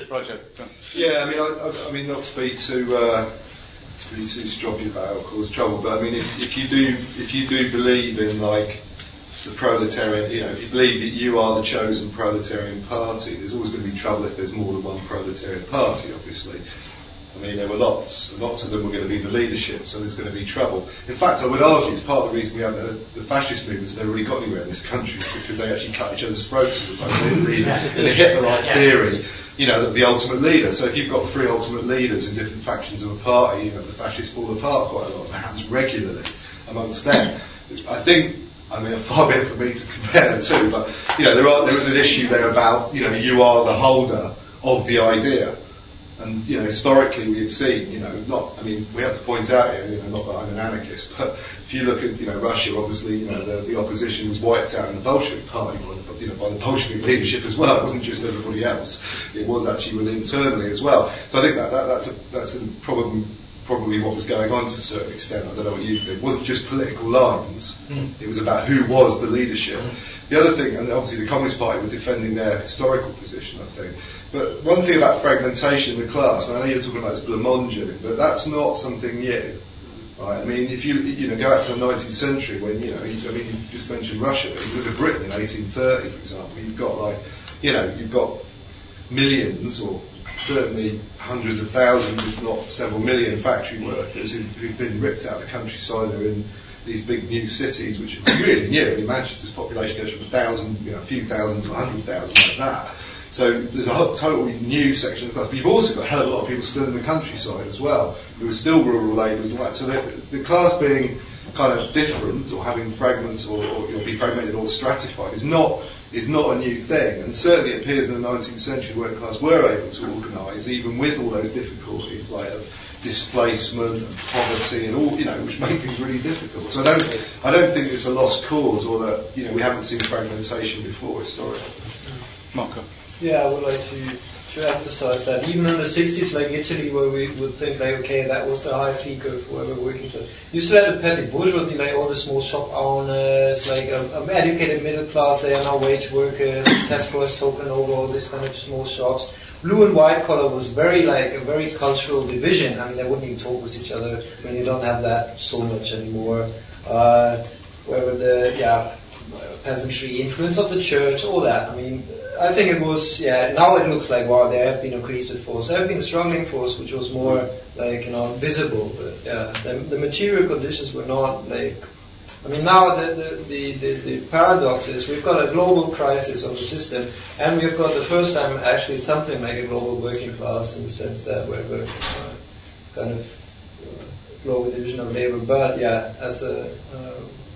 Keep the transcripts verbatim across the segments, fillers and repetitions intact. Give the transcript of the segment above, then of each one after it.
Roger. Yeah, I mean, I, I, I mean, not to be too uh, to be too stroppy about it or cause trouble, but I mean, if, if you do if you do believe in like the proletarian, you know, if you believe that you are the chosen proletarian party, there's always going to be trouble if there's more than one proletarian party, obviously. I mean, there were lots, and lots of them were going to be in the leadership, so there's going to be trouble. In fact, I would argue it's part of the reason we haven't had the fascist movements never really got anywhere in this country, because they actually cut each other's throats all the time. They believe in a Hitler-like theory, you know, that the ultimate leader. So if you've got three ultimate leaders in different factions of a party, you know, the fascists fall apart quite a lot. That happens regularly amongst them. I think, I mean, far be it for me to compare the two, but, you know, there are, there was an issue there about, you know, you are the holder of the idea. And, you know, historically we've seen, you know, not, I mean, we have to point out here, you know, not that I'm an anarchist, but if you look at, you know, Russia, obviously, you know, the, the opposition was wiped out in the Bolshevik party, by the, you know, by the Bolshevik leadership as well. It wasn't just everybody else. It was actually within internally as well. So I think that, that that's a, that's a problem, probably what was going on to a certain extent. I don't know what you think. It wasn't just political lines. Mm. It was about who was the leadership. Mm. The other thing, and obviously the Communist Party were defending their historical position, I think. But one thing about fragmentation in the class, and I know you're talking about this blancmange, but that's not something new. Right? I mean, if you you know go back to the nineteenth century, when you know, you, I mean, you just mentioned Russia. But you look at Britain in eighteen thirty, for example. You've got like, you know, you've got millions, or certainly hundreds of thousands, if not several million, factory workers who've, who've been ripped out of the countryside. They're in these big new cities, which are really new. I mean, Manchester's population goes from a thousand, you know, a few thousand to a hundred thousand, like that. So there's a totally new section of the class. But you've also got a hell of a lot of people still in the countryside as well, who are still rural labourers and all that. So the, the class being kind of different, or having fragments, or, or you know, be fragmented or stratified, is not is not a new thing. And certainly it appears in the nineteenth century the working class were able to organise, even with all those difficulties, like of displacement and poverty and all, you know, which make things really difficult. So I don't, I don't think it's a lost cause, or that, you know, we haven't seen fragmentation before historically. Marco. Yeah, I would like to, to emphasize that even in the sixties, like Italy, where we would think like, okay, that was the high peak of whoever working class. You still had a petty bourgeoisie, like all the small shop owners, like an um, educated middle class. They are now wage workers. Tesco has taken over all this kind of small shops. Blue and white collar was very like a very cultural division. I mean, they wouldn't even talk with each other. I mean, you don't have that so much anymore. Uh, where the yeah peasantry, influence of the church, all that. I mean. I think it was, yeah, now it looks like, wow, there have been a cohesive force. There have been a struggling force, which was more, like, you know, visible. But, yeah, the, the material conditions were not, like, I mean, now the, the, the, the, the paradox is we've got a global crisis of the system, and we've got the first time actually something like a global working class, in the sense that we're going uh, kind of uh, global division of labor. But, yeah, as a, uh,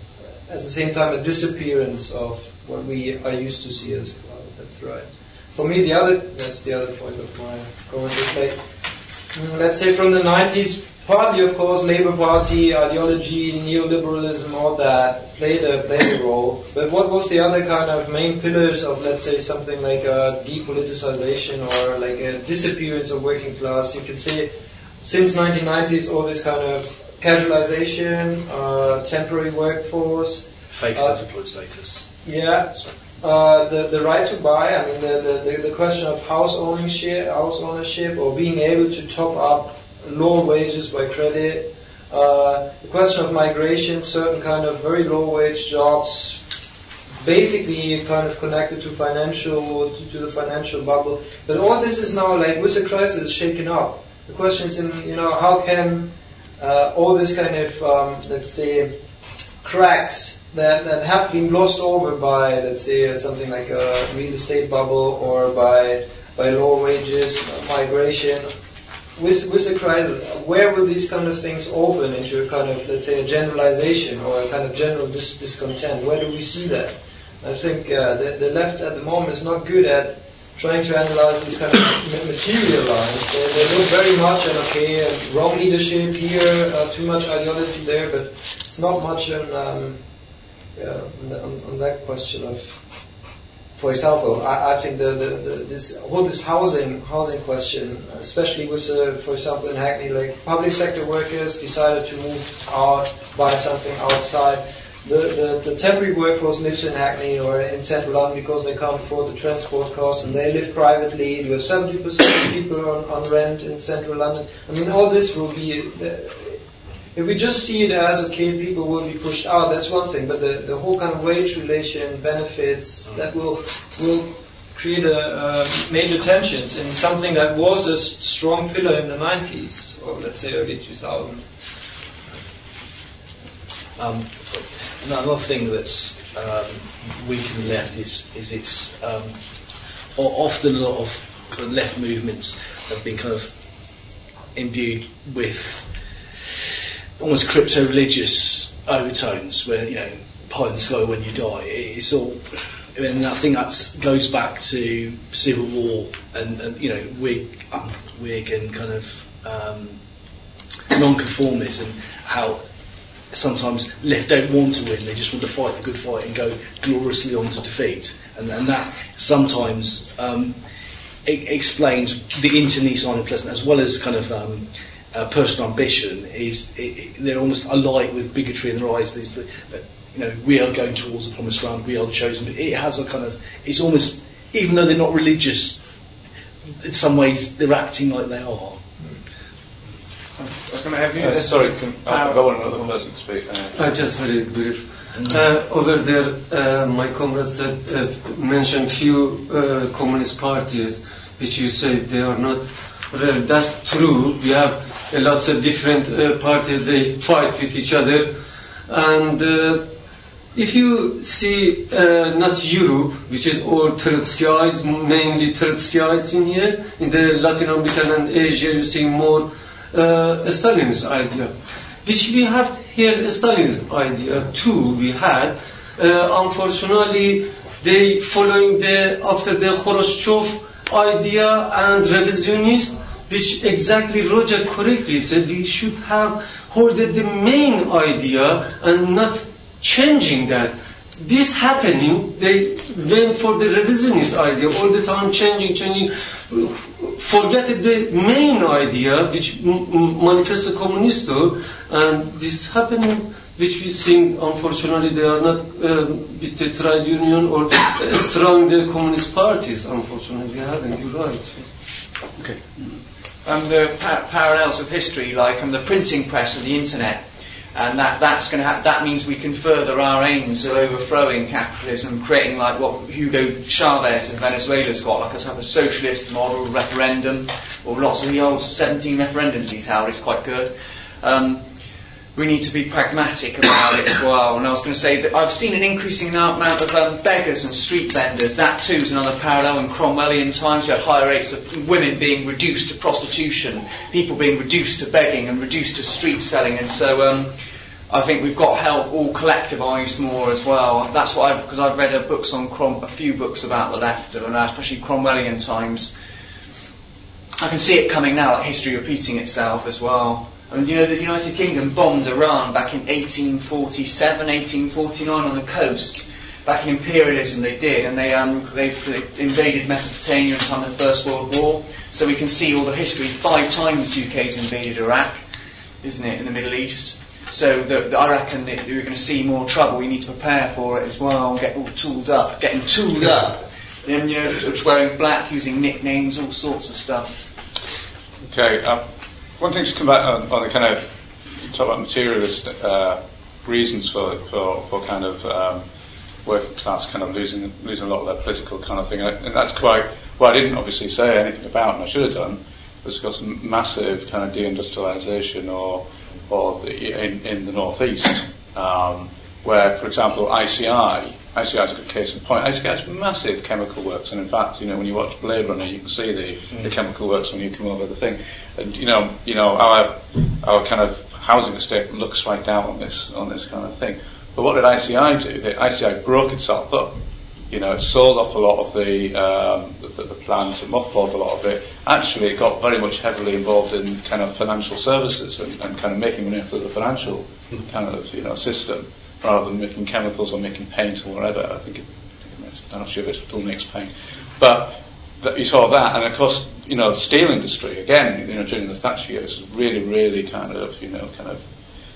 at the same time, a disappearance of what we are used to see as class. That's right. For me, the other, that's the other point of my comment is like, let's say from the nineties, partly of course, Labour Party, ideology, neoliberalism, all that played a, played a role. But what was the other kind of main pillars of, let's say, something like a depoliticization or like a disappearance of working class? You could say since nineteen nineties, all this kind of casualization, uh, temporary workforce. Fake self-employed status. Yeah. Uh, the the right to buy, I mean the, the, the question of house ownership, house ownership, or being able to top up low wages by credit. Uh, the question of migration, certain kind of very low wage jobs, basically kind of connected to financial to, to the financial bubble. But all this is now like with the crisis shaken up. The question is, in you know how can uh, all this kind of um, let's say cracks that, that have been glossed over by, let's say, something like a real estate bubble or by by low wages, migration. With with the crisis, where will these kind of things open into a kind of, let's say, a generalization or a kind of general dis- discontent? Where do we see that? I think uh, the, the left at the moment is not good at trying to analyze these kind of material lines. They, they look very much at, okay, uh, wrong leadership here, uh, too much ideology there, but it's not much on... Um, Yeah, on, the, on, on that question of, for example, I, I think the, the, the this whole this housing housing question, especially with, uh, for example, in Hackney, like public sector workers decided to move out, buy something outside. the, the, the temporary workforce lives in Hackney or in central London because they can't afford the transport cost, and they live privately. You have seventy percent of people on, on rent in central London. I mean, all this will be... Uh, if we just see it as, okay, people will be pushed out, that's one thing, but the, the whole kind of wage relation, benefits, that will will create a, uh, major tensions in something that was a strong pillar in the nineties, or let's say early two thousands. Um, another thing that's um, weak in the left is is it's um, often a lot of, kind of left movements have been kind of imbued with almost crypto-religious overtones, where, you know, pie in the sky when you die. It's all, and I think that goes back to Civil War and, and you know, Whig, um, Whig and kind of um, non-conformists, and how sometimes left don't want to win, they just want to fight the good fight and go gloriously on to defeat, and, and that sometimes um, it explains the internecine unpleasant, as well as kind of um, uh, personal ambition. Is it, it, they're almost alike with bigotry in their eyes. There's the, the, you know, we are going towards the promised land, we are the chosen. But it has a kind of, it's almost, even though they're not religious, in some ways they're acting like they are. I was going to have you. Uh, sorry, can, I'll go on another person to speak. Uh, Uh, just very brief. Uh, over there, uh, my comrade said, uh, mentioned few uh, communist parties, which you say they are not. Well, that's true. We have uh, lots of different uh, parties. They fight with each other, and uh, if you see uh, not Europe, which is all Trotskyites, mainly Trotskyites in here, in the Latin American and Asia, you see more uh, Stalin's idea, which we have here. Stalin's idea too. We had, uh, unfortunately, they following the after the Khrushchev idea and revisionist, which exactly Roger correctly said we should have holded the main idea and not changing that. This happening, they went for the revisionist idea all the time, changing, changing, forget the main idea, which m- Manifesto Comunisto, and this happening, which we think, unfortunately, they are not uh, with the trade union or uh, strong the communist parties. Unfortunately, we haven't. You're right. Okay. Um, the pa- parallels of history, like um, the printing press and the internet, and that that's going to ha- that means we can further our aims of overthrowing capitalism, creating like what Hugo Chavez in Venezuela's got, like a sort of a socialist model referendum, or lots of the old seventeen referendums he's held. It's quite good. Um, We need to be pragmatic about it as well. And I was going to say that I've seen an increasing amount of um, beggars and street vendors. That too is another parallel. In Cromwellian times, you had higher rates of women being reduced to prostitution, people being reduced to begging and reduced to street selling. And so um, I think we've got to help all collectivise more as well. That's what I've, because I've read a, books on Crom- a few books about the left, and especially Cromwellian times. I can see it coming now, like history repeating itself as well. I mean, you know, the United Kingdom bombed Iran back in eighteen forty-seven, eighteen forty-nine on the coast. Back in imperialism they did, and they, um, they, they invaded Mesopotamia in the time of the First World War. So we can see all the history. Five times U K's invaded Iraq, isn't it, in the Middle East? So the, the, I reckon that we're going to see more trouble. We need to prepare for it as well, get all tooled up, getting tooled up. And, you know, just wearing black, using nicknames, all sorts of stuff. okay, um, one thing to come back on, on the kind of, you talk about materialist uh, reasons for, for for kind of um, working class kind of losing losing a lot of their political kind of thing, and that's quite, well, I didn't obviously say anything about, and I should have done, was because massive kind of deindustrialisation or or the, in, in the northeast, um, where, for example, I C I, I C I is a good case in point. I C I has massive chemical works, and in fact, you know, when you watch Blade Runner, you can see the, mm. the chemical works when you come over the thing. And you know, you know, our our kind of housing estate looks right down on this on this kind of thing. But what did I C I do? The I C I broke itself up. You know, it sold off a lot of the um, the, the plants, it mothballed a lot of it. Actually, it got very much heavily involved in kind of financial services and, and kind of making money after the financial kind of, you know, system, rather than making chemicals or making paint or whatever. I think it, I think it makes, I'm not sure if it still makes paint, but that, you saw that, and of course, you know, the steel industry again, you know, during the Thatcher years was really, really kind of, you know, kind of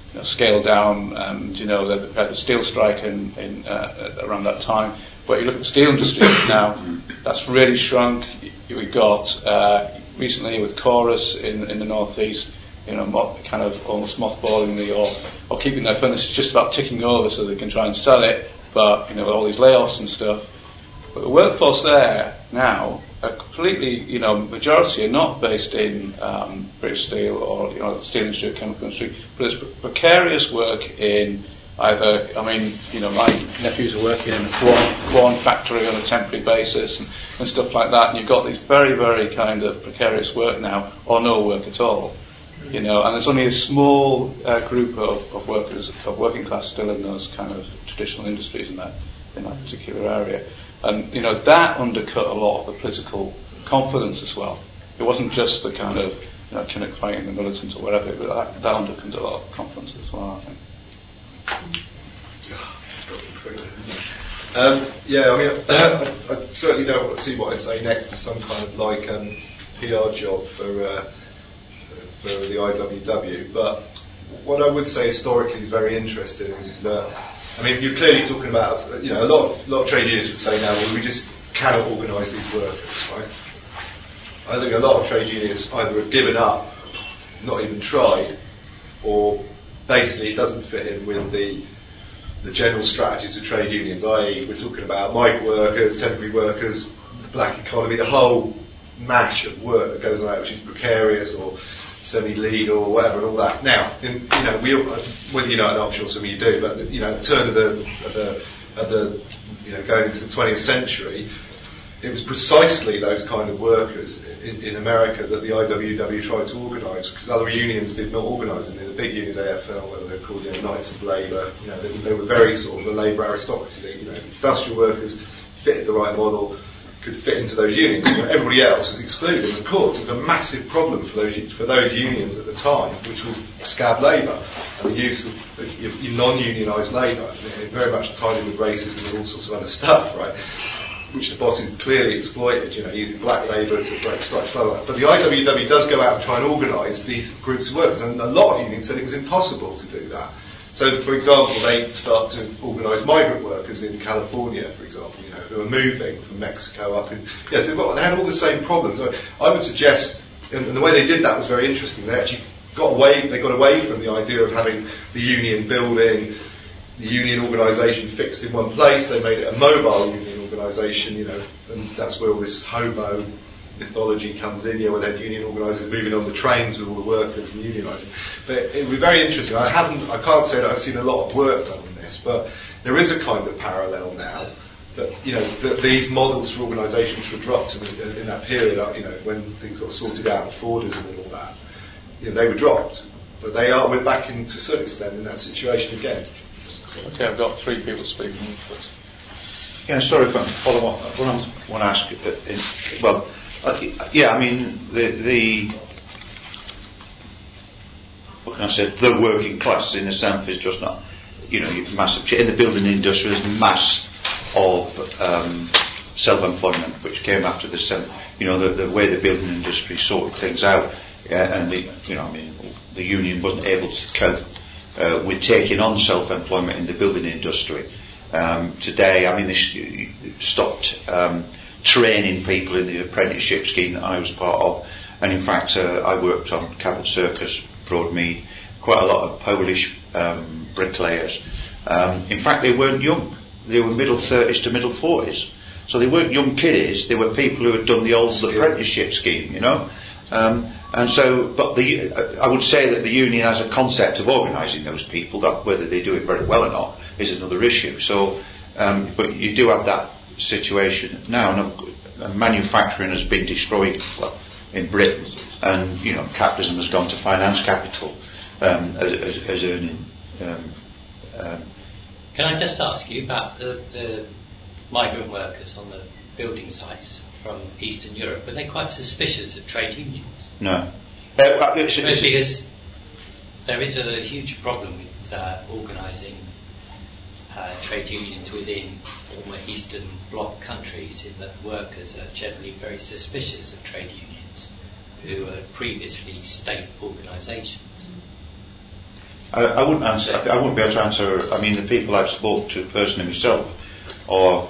you know, scaled down, and you know they had the steel strike in, in uh, around that time. But you look at the steel industry now, that's really shrunk. We got uh, recently with Chorus in, in the northeast, you know, mo- kind of almost mothballing the or, or keeping their furnaces just about ticking over so they can try and sell it. But you know, with all these layoffs and stuff, but the workforce there now, are completely, you know, majority are not based in um, British Steel or you know the steel industry or chemical industry, but it's precarious work in. Either, I mean, you know, my nephews are working in a corn, corn factory on a temporary basis and, and stuff like that, and you've got these very, very kind of precarious work now, or no work at all, you know, and there's only a small uh, group of, of workers, of working class still in those kind of traditional industries in that, in that particular area. And, you know, that undercut a lot of the political confidence as well. It wasn't just the kind of, you know, Chinook fighting the militants or whatever, but that, that undercut a lot of confidence as well, I think. Um, yeah, I mean, I, I certainly don't see what I say next as some kind of like um, P R job for uh, for the I W W. But what I would say historically is very interesting is, is that, I mean, you're clearly talking about, you know, a lot of, a lot of trade unions would say now, well, we just cannot organise these workers, right? I think a lot of trade unions either have given up, not even tried, or basically it doesn't fit in with the the general strategies of trade unions, that is we're talking about migrant workers, temporary workers, the black economy, the whole mash of work that goes on out, which is precarious or semi-legal or whatever and all that. Now, in, you know, we, whether you know it or not, I'm sure some of you do, but you know, at the turn of the, of the, of the you know, going into the twentieth century, it was precisely those kind of workers in, in America that the I W W tried to organise, because other unions did not organise them. The big unions, A F L, whatever they're called, you know, Knights of Labour, you know, they, they were very sort of the labour aristocracy. They, you know, industrial workers fitted the right model, could fit into those unions. You know, everybody else was excluded. And of course, it was a massive problem for those for those unions at the time, which was scab labour and the use of, of, of non-unionised labour, very much tied in with racism and all sorts of other stuff, right? Which the bosses clearly exploited, you know, using black labour to break strikes, blah, blah, blah. But the I W W does go out and try and organise these groups of workers, and a lot of unions said it was impossible to do that. So, for example, they start to organise migrant workers in California, for example, you know, who are moving from Mexico up in... Yes, they've got, they had all the same problems. So I would suggest, and, and the way they did that was very interesting, they actually got away, they got away from the idea of having the union building, the union organisation fixed in one place. They made it a mobile union organisation, you know, and that's where all this homo mythology comes in, you know, where they had union organisers moving on the trains with all the workers and unionising. But it would be very interesting. I haven't, I can't say that I've seen a lot of work done on this, but there is a kind of parallel now that, you know, that these models for organisations were dropped in, in that period, you know, when things got sorted out, Fordism and all that. You know, they were dropped, but they are. We're back in to a certain extent in that situation again. Okay, I've got three people speaking first. Yeah, sorry if I'm to follow up. What I want to ask, uh, in, well, uh, yeah, I mean, the, the, what can I say, the working class in the South is just not, you know, massive, ch- in the building industry there's mass of um, self-employment which came after the, you know, the, the way the building industry sorted things out, yeah, and the, you know, I mean, the union wasn't able to cope uh, with taking on self-employment in the building industry. Um, today, I mean, they sh- stopped um, training people in the apprenticeship scheme that I was part of, and in fact, uh, I worked on Cabot Circus, Broadmead, quite a lot of Polish um, bricklayers. Um, in fact, they weren't young; they were middle thirties to middle forties, so they weren't young kiddies. They were people who had done the old apprenticeship scheme, you know. Um, and so, but the, I would say that the union has a concept of organising those people, that whether they do it very well or not is another issue. So, um, but you do have that situation now, and, and manufacturing has been destroyed, well, in Britain, and, you know, capitalism has gone to finance capital, um, as, as, as earning, um, um, Can I just ask you about the, the migrant workers on the building sites from Eastern Europe? Were they quite suspicious of trade unions? No. Uh, it's, it's, because there is a huge problem with uh, organising uh, trade unions within former Eastern Bloc countries, in that workers are generally very suspicious of trade unions who were previously state organisations. I, I wouldn't answer. I wouldn't be able to answer. I mean, the people I've spoken to personally myself, or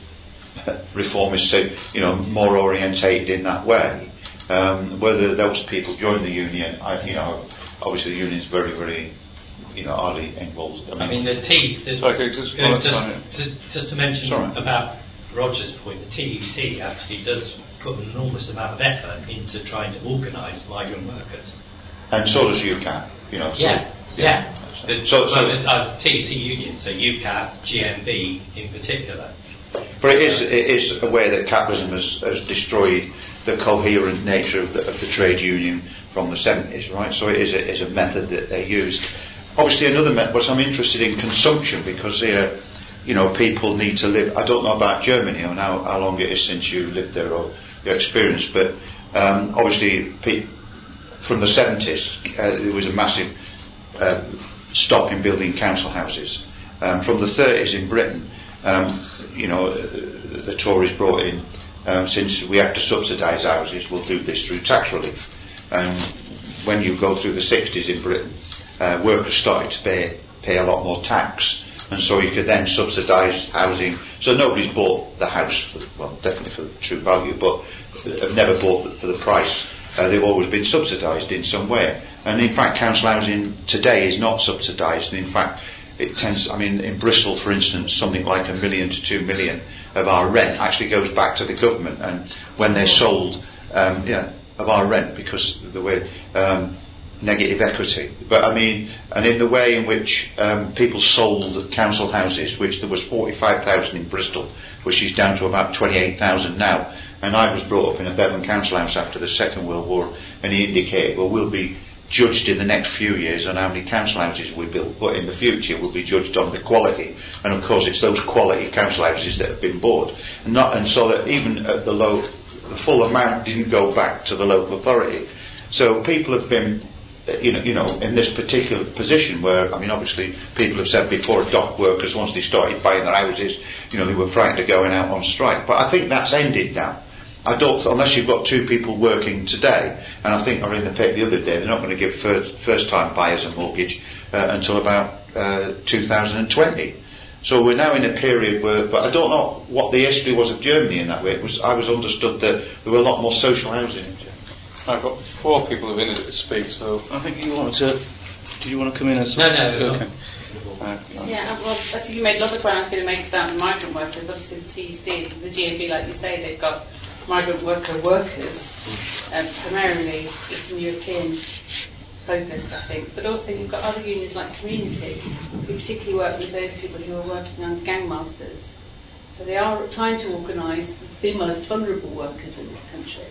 reformists, say, you know, more orientated in that way. Um, whether those people join the union, I, you know, obviously the union's very, very, you know, hardly involved. I mean, I mean the T. The, Sorry, just, uh, just, to, just to mention Sorry. about Roger's point, the T U C actually does put an enormous amount of effort into trying to organise migrant workers. and so does U C A P, you know. So, Yeah, yeah. The, So- so- well, the uh, T U C union, so U C A P, G M B in particular. But it is, it is a way that capitalism has, has destroyed the coherent nature of the, of the trade union from the seventies, right? So it is a, is a method that they used. Obviously, another method, but I'm interested in consumption because, uh, you know, people need to live. I don't know about Germany or how, how long it is since you lived there or your experience, but um, obviously, pe- from the seventies, uh, there was a massive uh, stop in building council houses. Um, from the thirties in Britain, um, you know, the Tories brought in, um, since we have to subsidise houses, we'll do this through tax relief. Um, when you go through the sixties in Britain, uh, workers started to pay, pay a lot more tax, and so you could then subsidise housing. So nobody's bought the house, for, well, definitely for the true value, but have never bought it for the price. Uh, they've always been subsidised in some way. And in fact, council housing today is not subsidised. And in fact, it tends, I mean, in Bristol, for instance, something like a million to two million of our rent actually goes back to the government. And when they sold, um, yeah, of our rent, because of the way, um, negative equity. But I mean, and in the way in which um, people sold council houses, which there was forty-five thousand in Bristol, which is down to about twenty-eight thousand now. And I was brought up in a Bevan council house after the Second World War, and he indicated, well, we'll be judged in the next few years on how many council houses we built, but in the future we'll be judged on the quality. And of course, it's those quality council houses that have been bought, and not, and so that even at the low, the full amount didn't go back to the local authority. So people have been, you know, you know, in this particular position where, I mean, obviously people have said before, dock workers, once they started buying their houses, you know, they were frightened of going out on strike. But I think that's ended now. I don't, unless you've got two people working today, and I think, or in the paper the other day, they're not going to give first, first-time buyers a mortgage uh, until about uh, two thousand twenty. So we're now in a period where, but I don't know what the history was of Germany in that way. It was, I was understood that there were a lot more social housing in Germany. I've got four people who've been to speak, so I think you wanted to. Did you want to come in as No, no, no. okay. Uh, Yeah, well, actually you made a lot of point I was going to make about the migrant workers. Obviously the T U C, the G M B, like you say, they've got migrant worker workers, um, primarily Eastern European focused, I think. But also you've got other unions like Community, who particularly work with those people who are working under gangmasters. So they are trying to organise the most vulnerable workers in this country.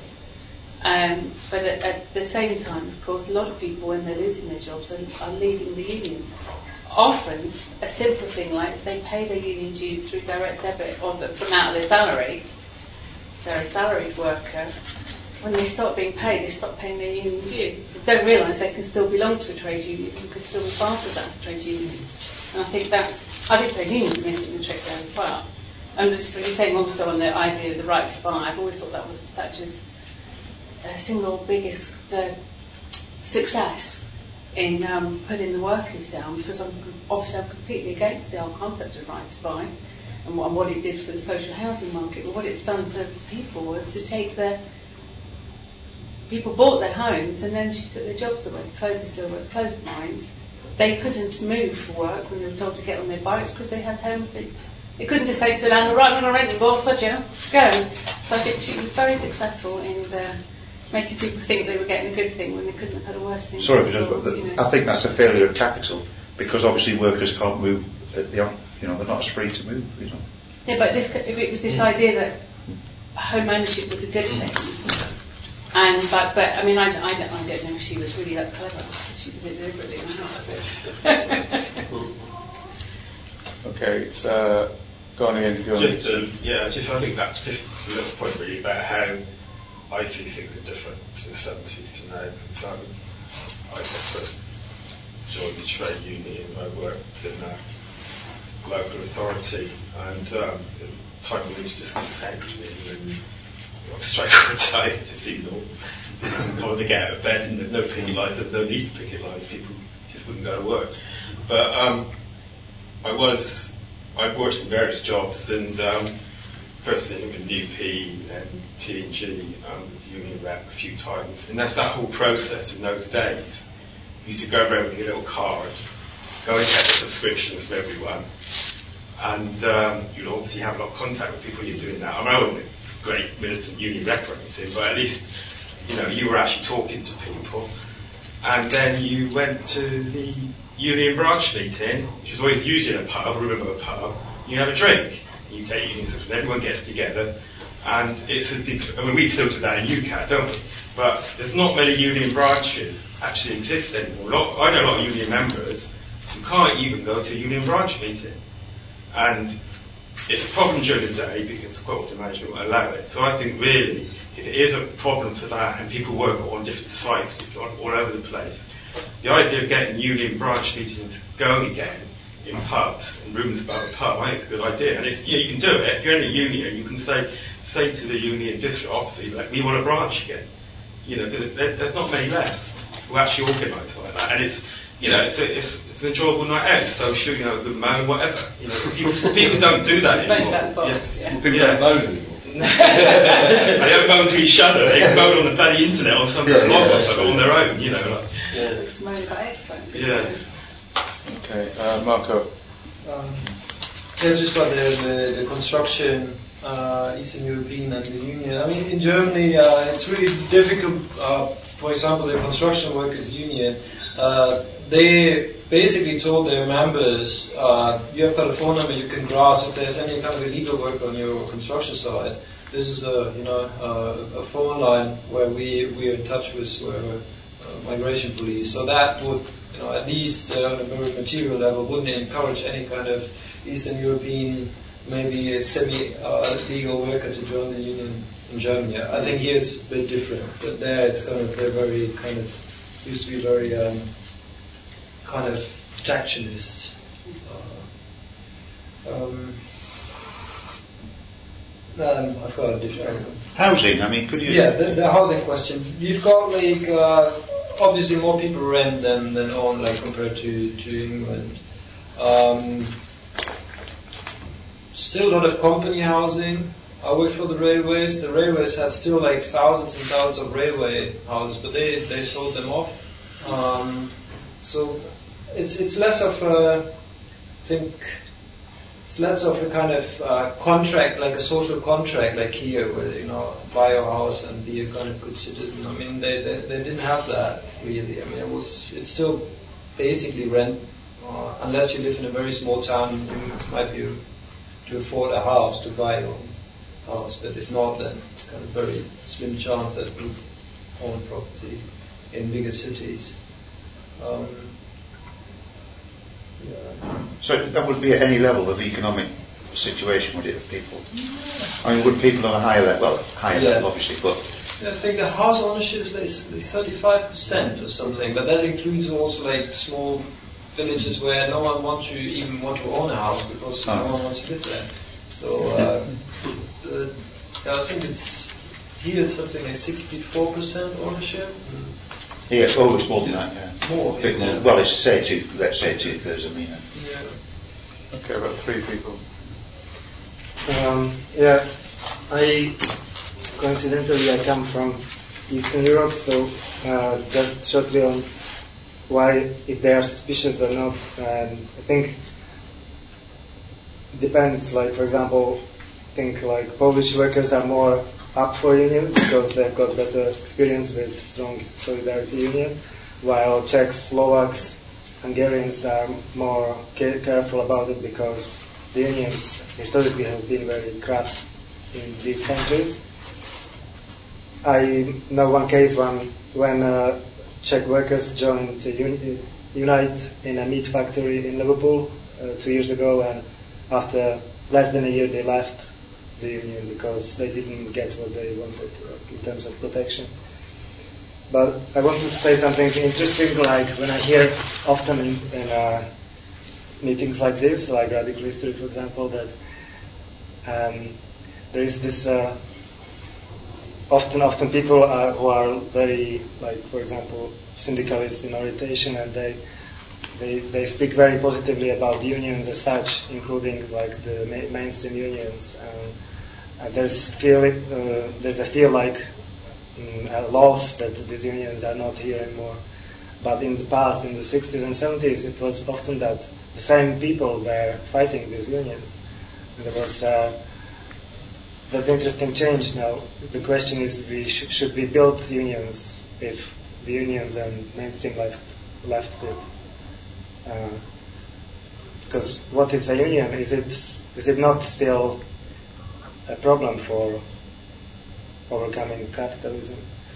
Um, but at, at the same time, of course, a lot of people, when they're losing their jobs, are, are leaving the union. Often, a simple thing like they pay their union dues through direct debit or from out of their salary. They're a salaried worker. When they stop being paid, they stop paying their union dues. They don't realise they can still belong to a trade union and can still be part of that trade union. And I think that's, I think trade unions are missing the trick there as well. And just really saying also on the idea of the right to buy, I've always thought that was Thatcher's uh, single biggest uh, success in um, putting the workers down, because I'm obviously I'm completely against the whole concept of right to buy and what, and what it did for the social housing market. But what it's done for people was to take their people bought their homes and then she took their jobs away, closed the steelworks, closed the mines. They couldn't move for work when they were told to get on their bikes because they had homes. They, they couldn't just say to the landlord, right, I'm going to rent you, boss, so you know, go. So I think she was very successful in uh, making people think they were getting a good thing when they couldn't have had a worse thing. Sorry, for before, just, you know. I think that's a failure of capital, because obviously workers can't move, at the, you know, they're not as free to move, you know. Yeah, but this, if it was this Mm. idea that home ownership was a good thing, and but, but I mean, I, I, don't, I don't know if she was really that clever. She did it deliberately or not. okay, it's uh, gone in. Go on. Just, um, yeah, just I think that's just a little point really about how I see things are different to the seventies to now. Because um, I first joined the trade union, I worked in a local authority, and um, the time we reached discontent, and you know, straight all the time, it just seemed normal. Didn't bother to get out of bed, and no picket lines, there was no need for picket lines, people just wouldn't go to work. But um, I was, I've worked in various jobs, and um, first thing with U P, then T and G, um, was union rep a few times, and that's that whole process in those days. You used to go around with your little card, go and get the subscriptions from everyone, and um, you'd obviously have a lot of contact with people you're doing that. I mean, I wasn't a great militant union rep or anything, but at least, you know, you were actually talking to people. And then you went to the union branch meeting, which was always usually in a pub, I remember a pub, you have a drink, you take union subscription, everyone gets together, and it's a, dec- I mean, we still do that in U C A D, don't we? But there's not many union branches actually exist anymore. A lot, I know a lot of union members who can't even go to a union branch meeting. And it's a problem during the day because the quota management won't allow it. So I think really, if it is a problem for that and people work on different sites all over the place, the idea of getting union branch meetings going again in pubs and rooms above a pub, I think it's a good idea. And it's, yeah, you can do it. If you're in a union, you can say say to the union district officer, like, we want a branch again. You know, because there, there's not many left who actually organise like that. And it's, you know, it's, a, it's, it's an enjoyable night out, social, you know, good moan, whatever. You know, people, people don't do that anymore. That box, yeah. Yeah. People Yeah. don't moan anymore. They don't moan to each other, they can moan on the bloody internet or some Yeah, blog yeah, or something on their own, you know. Like, It's moaning about exercise. yeah. Okay, uh, Marco. Um, yeah, just about the, the, the construction, uh, Eastern European and the Union. I mean, in Germany, uh, it's really difficult. Uh, for example, the Construction Workers Union, uh, they basically told their members, uh, you have got a phone number, you can grasp if there's any kind of illegal work on your construction site. This is a, you know, uh, a phone line where we, we are in touch with uh, uh, migration police. So that would, you know, at least uh, on a material level, wouldn't encourage any kind of Eastern European, maybe a semi-legal uh, worker to join the union in Germany. I think here it's a bit different, but there it's kind of, they're very kind of, used to be very um, kind of protectionist. Uh, um, um, I've got a different... Housing, I mean, could you... Yeah, the, the housing question. You've got like, uh, obviously more people rent than, than own, like compared to, to England. Um, still a lot of company housing. I work for the railways. The railways had still like thousands and thousands of railway houses, but they, they sold them off. Um, so it's it's less of a, I think, it's less of a kind of uh, contract, like a social contract, like here, where, you know, buy a house and be a kind of good citizen. I mean, they, they, they didn't have that really. I mean, it was, it's still basically rent, uh, unless you live in a very small town, you might be to afford a house, to buy your own house. But if not, then it's kind of very slim chance that you own property in bigger cities. Um, yeah. So that would be at any level of economic situation, would it, of people? I mean, would people on a higher level, well, higher Yeah. level obviously, but... Yeah, I think the house ownership is like thirty-five percent or something, but that includes also like small villages where no one wants to even want to own a house because Oh. no one wants to live there. So uh, uh, yeah, I think it's here it's something like sixty-four percent ownership. Yeah, oh, it's more than that, yeah. More, A bit more. yeah. Well, it's say two, let's say two thirds, I mean. uh, Yeah. Okay, about three people. Um, yeah, I coincidentally I come from Eastern Europe, so uh, just shortly on why, if they are suspicious or not. Um, I think it depends. Like for example, I think like Polish workers are more up for unions because they've got better experience with strong solidarity union, while Czechs, Slovaks, Hungarians are more care- careful about it because the unions historically have been very crap in these countries. I know one case when, when uh, Czech workers joined the uni- Unite in a meat factory in Liverpool uh, two years ago, and after less than a year they left the union because they didn't get what they wanted uh, in terms of protection. But I wanted to say something interesting, like when I hear often in, in uh, meetings like this, like Radical History, for example, that um, there is this uh, often, often people are, who are very, like, for example, syndicalists in orientation, and they they they speak very positively about unions as such, including like the ma- mainstream unions. Um, and there's feel uh, there's a feel like um, a loss that these unions are not here anymore. But in the past, in the sixties and seventies, it was often that the same people were fighting these unions. And there was uh, that interesting change now. The question is, we sh- should we build unions if the unions and mainstream left left it? Uh, because what is a union? Is it is it not still a problem for overcoming capitalism?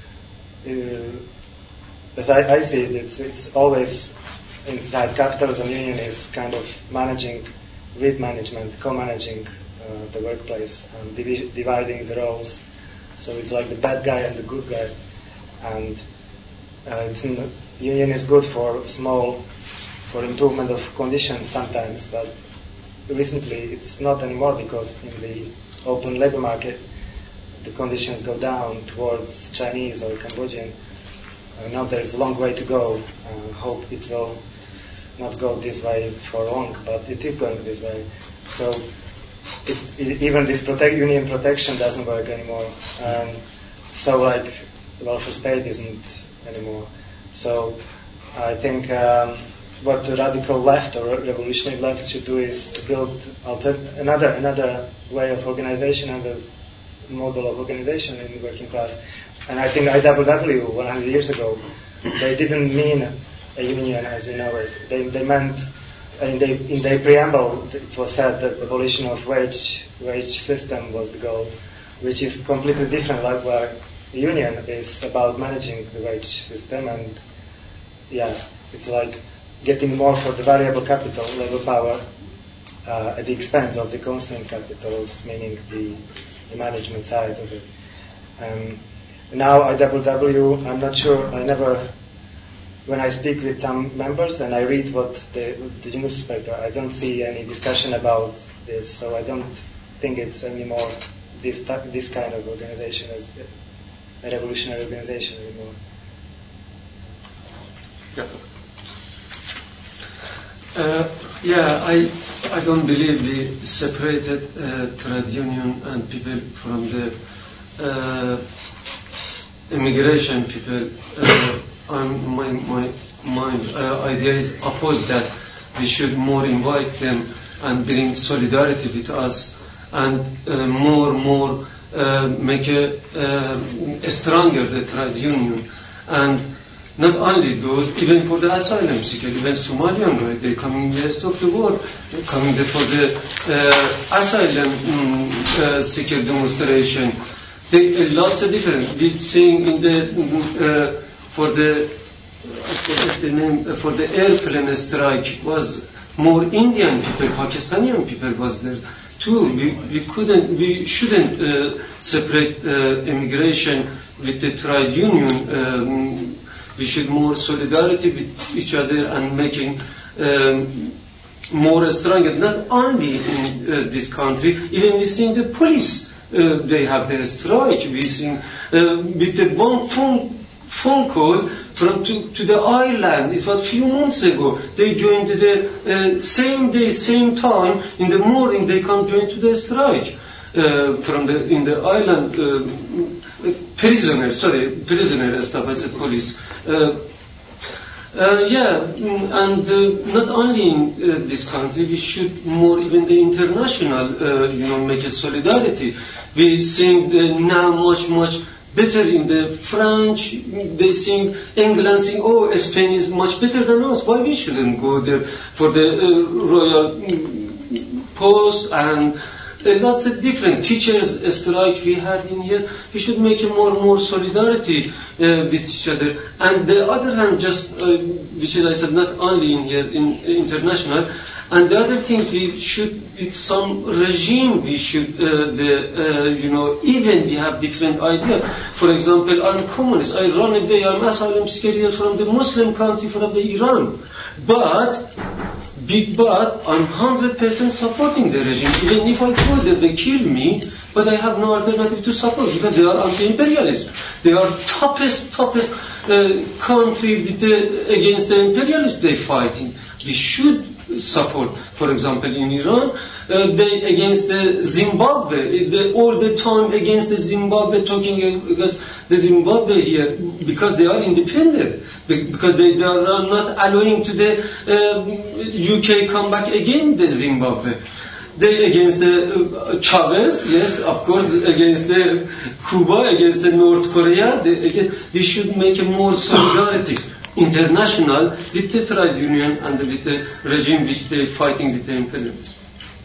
Uh, as I, I see it, it's it's always inside capitalism. Union is kind of managing, with management, co-managing uh, the workplace and divi- dividing the roles. So it's like the bad guy and the good guy, and uh, it's in, union is good for small, for improvement of conditions sometimes, but recently it's not anymore because in the open labor market the conditions go down towards Chinese or Cambodian. Uh, now there is a long way to go. Uh, hope it will not go this way for long, but it is going this way. So it's, it, even this protect, union protection doesn't work anymore. Um, so like welfare state isn't anymore. So I think um, what the radical left or revolutionary left should do is to build alter- another another way of organization, another model of organization in the working class. And I think I W W one hundred years ago, they didn't mean a union as we know it. They, they meant, in, the, in their preamble, it was said that the abolition of wage wage system was the goal, which is completely different. Like where a union is about managing the wage system, and yeah, it's like getting more for the variable capital, labor power, uh, at the expense of the constant capitals, meaning the, the management side of it. Um, now I W W, I'm not sure, I never, when I speak with some members and I read what the, the newspaper, I don't see any discussion about this, so I don't think it's anymore this this kind of organization as a revolutionary organization anymore. Yeah. Uh, yeah, I I don't believe we separated uh, trade union and people from the uh, immigration people. Uh, I'm, my my my uh, idea is opposed, that we should more invite them and bring solidarity with us, and uh, more more uh, make a, uh, a stronger the trade union. And not only those, even for the asylum seeker, even Somalian guys, they come in the rest of the world, coming there for the uh, asylum um, uh, seeker demonstration. They uh, lots of different. We seeing in the uh, for the I forget the name uh, for the airplane strike was more Indian people, Pakistani people was there too. We we couldn't, we shouldn't uh, separate uh, immigration with the trade union. Um, We should more solidarity with each other and making um, more stronger. Not only in uh, this country, even we see the police, uh, they have their strike. We see uh, with the one phone phone call from to, to the island. It was a few months ago. They joined the uh, same day, same time in the morning. They come join to the strike uh, from the in the island. Uh, Prisoner, sorry, prisoner stuff as a police. Uh, uh, yeah, and uh, not only in uh, this country, we should more even the international, uh, you know, make a solidarity. We think uh, now much, much better in the French. They think England think, oh, Spain is much better than us. Why we shouldn't go there for the uh, royal post and Uh, lots of different teachers strike we had in here. We should make a more and more solidarity uh, with each other. And the other hand, just uh, which is I said not only in here in uh, international. And the other thing, we should with some regime we should uh, the uh, you know even we have different ideas. For example, I'm communist. I run away. I'm asylum seeker from the Muslim country, from the Iran, but. Big but I'm one hundred percent supporting the regime. Even if I told them they kill me, but I have no alternative to support because they are anti-imperialist. They are toughest, toughest uh, country with the, against the imperialists they fighting. We should support, for example, in Iran, uh, they against the Zimbabwe, they, all the time against the Zimbabwe, talking against the Zimbabwe here, because they are independent, because they, they are not allowing to the uh, U K come back again the Zimbabwe. They against the uh, Chavez, yes, of course, against the Cuba, against the North Korea. They, again, we should make a more solidarity, international, with the trade union and with the regime which they fighting with the imperialists.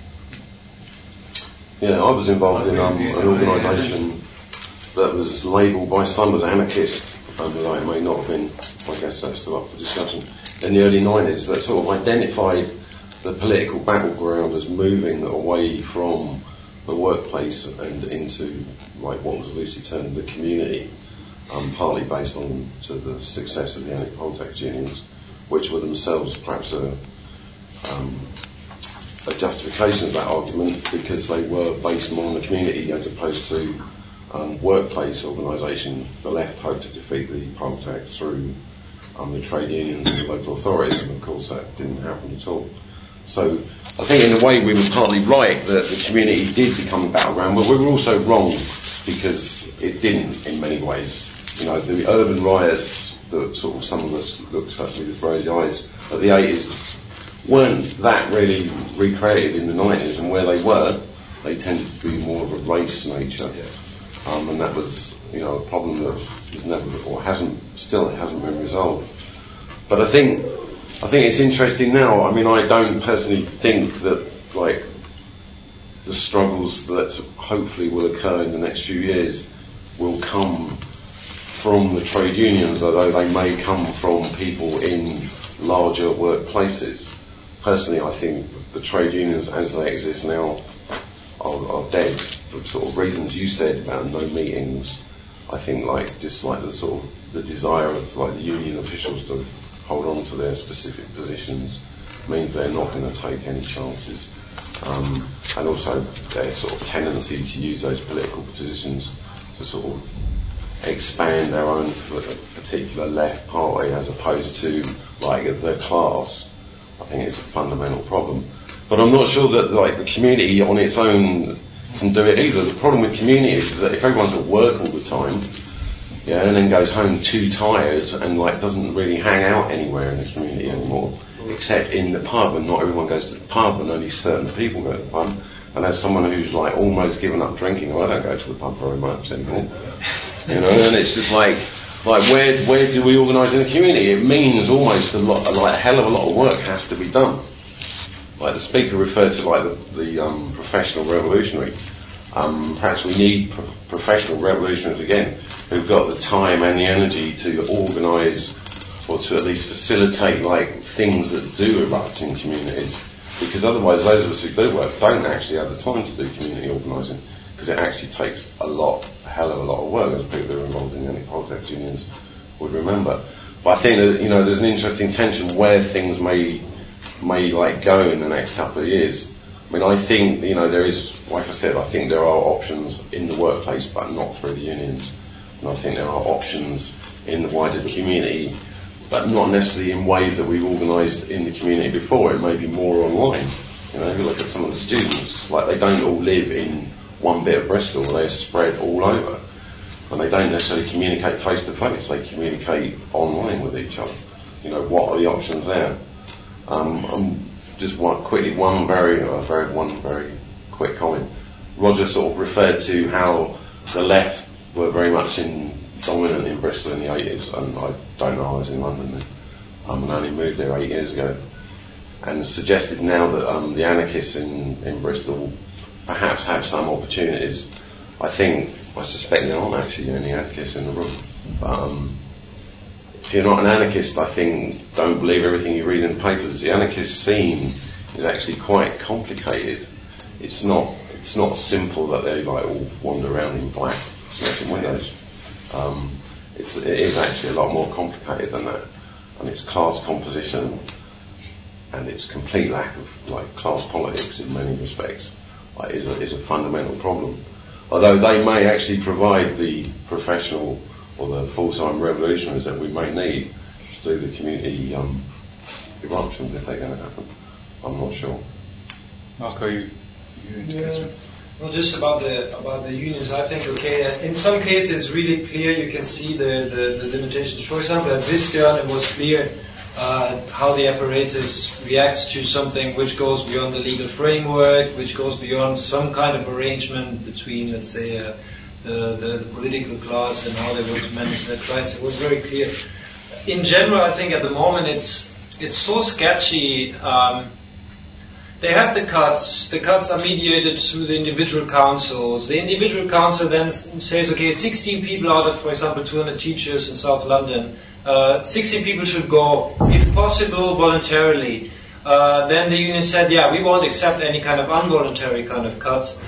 Yeah, I was involved in um, an organisation that was labelled by some as anarchist, although it may not have been. I guess that's still up for discussion. In the early nineties, that sort of identified the political battleground as moving away from the workplace and into like what was loosely termed the community, um, partly based on to the success of the anti-politics unions, which were themselves perhaps a, um, a justification of that argument because they were based more on the community as opposed to um, workplace organisation. The left hoped to defeat the politics through um, the trade unions and the local authorities, and of course that didn't happen at all. So I think in a way we were partly right that the community did become a battleground, but we were also wrong because it didn't in many ways. You know, the urban riots that sort of some of us looked at with rosy eyes of the eighties weren't that really recreated in the nineties, and where they were, they tended to be more of a race nature. Um, and that was, you know, a problem that was never, or hasn't, still hasn't been resolved. But I think I think it's interesting now. I mean, I don't personally think that, like, the struggles that hopefully will occur in the next few years will come from the trade unions, although they may come from people in larger workplaces. Personally, I think the trade unions as they exist now are, are dead for sort of reasons you said about no meetings. I think, like, just like the sort of the desire of like the union officials to hold on to their specific positions means they're not going to take any chances. Um, and also their sort of tendency to use those political positions to sort of expand their own particular left party as opposed to like the class. I think it's a fundamental problem. But I'm not sure that like the community on its own can do it either. The problem with communities is that if everyone's at work all the time, yeah, and then goes home too tired and like doesn't really hang out anywhere in the community anymore, except in the pub, and not everyone goes to the pub, and only certain people go to the pub. And as someone who's like almost given up drinking, well, I don't go to the pub very much anymore. You know, and it's just like, like where where do we organise in the community? It means almost a lot, like a hell of a lot of work has to be done. Like the speaker referred to, like the, the um, professional revolutionary. Um, perhaps we need pro- professional revolutionaries again, who've got the time and the energy to organise or to at least facilitate like things that do erupt in communities. Because otherwise, those of us who do work don't actually have the time to do community organising, because it actually takes a lot, a hell of a lot of work, as people who are involved in any politics unions would remember. But I think that, you know, there's an interesting tension where things may may like go in the next couple of years. I mean, I think, you know, there is, like I said, I think there are options in the workplace, but not through the unions. And I think there are options in the wider community, but not necessarily in ways that we've organised in the community before. It may be more online. You know, if you look at some of the students, like they don't all live in one bit of Bristol, they're spread all over. And they don't necessarily communicate face to face, they communicate online with each other. You know, what are the options there? Um, I'm just one, quickly, one very, uh, very, one very quick comment. Roger sort of referred to how the left were very much in, dominant in Bristol in the eighties, and I don't know, I was in London then, um, and only moved there eight years ago, and suggested now that um, the anarchists in, in Bristol perhaps have some opportunities. I think, I suspect there aren't actually any anarchists in the room, but um, if you're not an anarchist, I think, don't believe everything you read in the papers. The anarchist scene is actually quite complicated. It's not it's not simple that they like all wander around in black smashing windows. Um, it's, it is actually a lot more complicated than that. And it's class composition and its complete lack of like class politics in many respects like, is, a, is a fundamental problem. Although they may actually provide the professional or the full-time revolutionaries that we may need to do the community um, eruptions if they're going to happen. I'm not sure. Marco, you, you yeah. Well, just about the about the unions, I think okay. In some cases, it's really clear. You can see the, the, the limitations. For example, at Visteon, it was clear uh, how the apparatus reacts to something which goes beyond the legal framework, which goes beyond some kind of arrangement between, let's say, uh, the, the the political class and how they were to manage that crisis. It was very clear. In general, I think at the moment it's it's so sketchy. Um, They have the cuts. The cuts are mediated through the individual councils. The individual council then says, okay, sixteen people out of, for example, two hundred teachers in South London, uh, sixteen people should go, if possible, voluntarily. Uh, then the union said, yeah, we won't accept any kind of involuntary kind of cuts.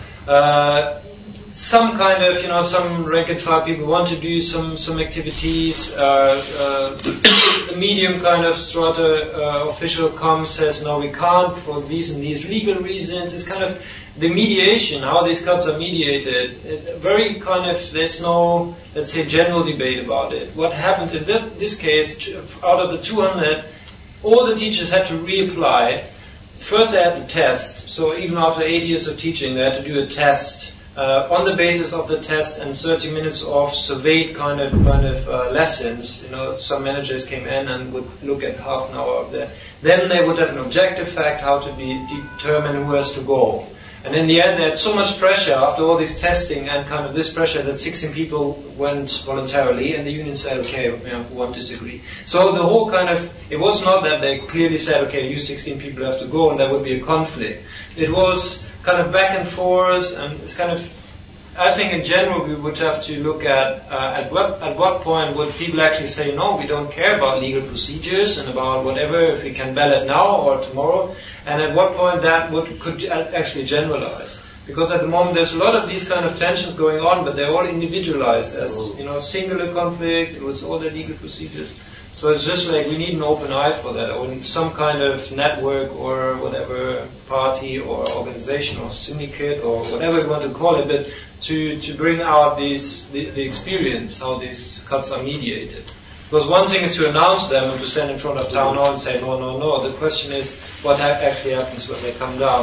Uh, some kind of, you know, some rank and file people want to do some, some activities. Uh, uh, the medium kind of strata uh, official comes, says, no, we can't for these and these legal reasons. It's kind of the mediation, how these cuts are mediated. It, very kind of, there's no, let's say, general debate about it. What happened in th- this case, out of the two hundred, all the teachers had to reapply. First they had the test, so even after eight years of teaching, they had to do a test. Uh, on the basis of the test and thirty minutes of surveyed kind of kind of uh, lessons, you know, some managers came in and would look at half an hour of that. Then they would have an objective fact how to be determine who has to go. And in the end, they had so much pressure after all this testing and kind of this pressure that sixteen people went voluntarily, and the union said, okay, you know, we won't disagree. So the whole kind of, it was not that they clearly said, okay, you sixteen people have to go, and there would be a conflict. It was kind of back and forth, and it's kind of, I think in general we would have to look at uh, at what at what point would people actually say, no, we don't care about legal procedures and about whatever, if we can ballot now or tomorrow, and at what point that would could actually generalize. Because at the moment there's a lot of these kind of tensions going on, but they're all individualized as, you know, singular conflicts, it was all the legal procedures. So it's just like we need an open eye for that, or some kind of network or whatever party or organization or syndicate or whatever you want to call it, but to, to bring out these the, the experience, how these cuts are mediated. Because one thing is to announce them and to stand in front of town hall and say no, no, no. The question is what ha- actually happens when they come down.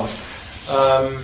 Um,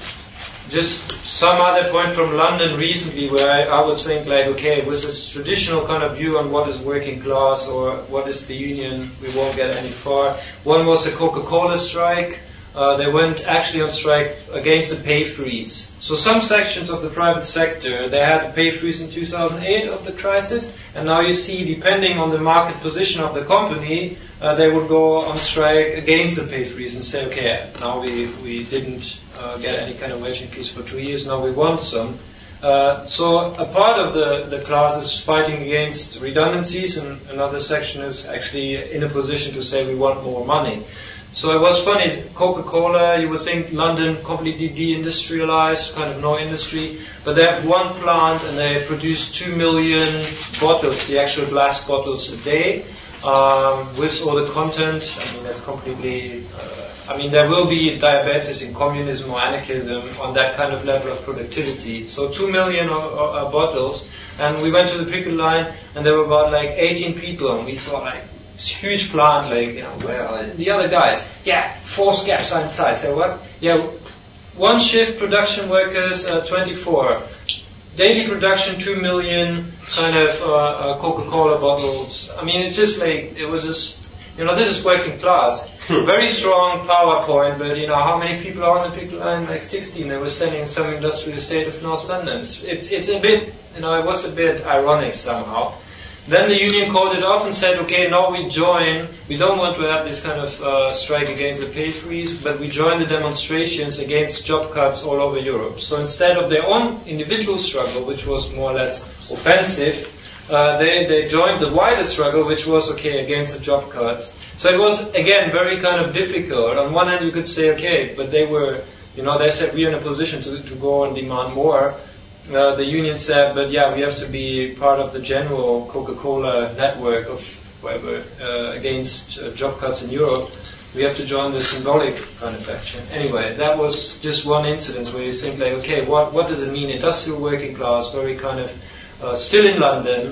Just some other point from London recently where I, I would think like, okay, with this traditional kind of view on what is working class or what is the union, we won't get any far. One was the Coca-Cola strike. Uh, they went actually on strike against the pay freeze. So some sections of the private sector, they had the pay freeze in two thousand eight of the crisis, and now you see, depending on the market position of the company, uh, they would go on strike against the pay freeze and say, okay, now we, we didn't uh, get any kind of wage increase for two years, now we want some. Uh, so a part of the, the class is fighting against redundancies, and another section is actually in a position to say we want more money. So it was funny, Coca-Cola, you would think London completely de-industrialized, kind of no industry, but they have one plant and they produce two million bottles, the actual glass bottles a day, um, with all the content. I mean, that's completely, uh, I mean, there will be diabetes in communism or anarchism on that kind of level of productivity. So two million uh, uh, bottles, and we went to the picket line and there were about like eighteen people, and we thought like, this huge plant, like, you know, where are the other guys? Yeah, four scabs are inside. So what? Yeah, one shift production workers, uh, twenty-four. Daily production, two million kind of uh, uh, Coca-Cola bottles. I mean, it's just like, it was just, you know, this is working class. Very strong PowerPoint, but, you know, how many people are on the picket line? Like sixteen. They were standing in some industrial estate of North London. It's, it's, it's a bit, you know, it was a bit ironic somehow. Then the union called it off and said, okay, now we join, we don't want to have this kind of uh, strike against the pay freeze, but we join the demonstrations against job cuts all over Europe. So instead of their own individual struggle, which was more or less offensive, uh, they, they joined the wider struggle, which was, okay, against the job cuts. So it was, again, very kind of difficult. On one hand, you could say, okay, but they were, you know, they said we're in a position to, to go and demand more. Uh, the union said, but yeah, we have to be part of the general Coca-Cola network of whatever uh, against uh, job cuts in Europe. We have to join the symbolic kind of action. Anyway, that was just one incident where you think like, okay, what what does it mean? Industrial working class, very kind of uh, still in London,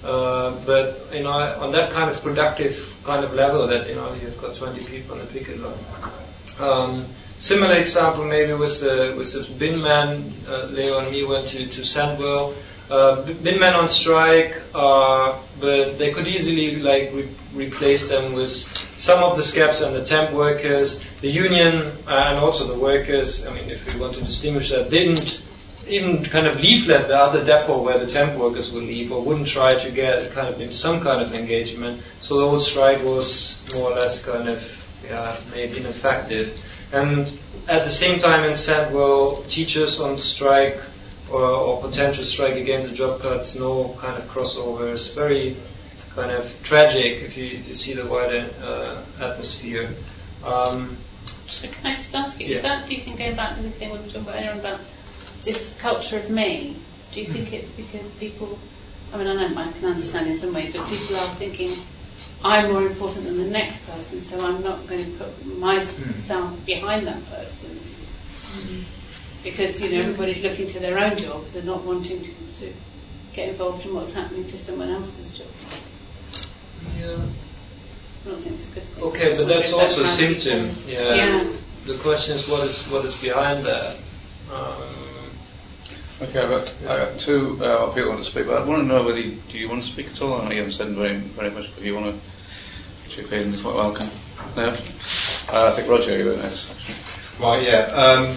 Uh, but you know, on that kind of productive kind of level, that you know you've got twenty people on the picket line. Um, similar example maybe was the was the bin man. Uh, Leo and me went to to Sandwell. Uh, bin men on strike, uh, but they could easily like re- replace them with some of the scabs and the temp workers. The union uh, and also the workers. I mean, if we want to distinguish that, didn't even kind of leaflet the other depot where the temp workers would leave, or wouldn't try to get kind of in some kind of engagement. So the whole strike was more or less kind of yeah, made ineffective. And at the same time in Sandwell, teachers on strike or, or potential strike against the job cuts, no kind of crossovers. Very kind of tragic if you if you see the wider uh, atmosphere. Um, so can I just ask you, yeah. is that, do you think, going back to this thing we were talking about earlier about this culture of me, do you think it's because people, I mean, I know I can understand in some ways, but people are thinking, I'm more important than the next person, so I'm not going to put myself behind that person. Mm. Because, you know, everybody's looking to their own jobs and not wanting to, to get involved in what's happening to someone else's job. Yeah. I'm not saying it's a good thing. Okay, but that's also a symptom. Yeah. yeah. The question is what is what is behind that. Um, Okay, I've got, I've got two uh, people want to speak, but I want to know whether you, do you want to speak at all? I know you haven't said very, very much, but you want to chip in, you're welcome. No? Uh, I think Roger, you were next. Actually. Right, yeah. Um,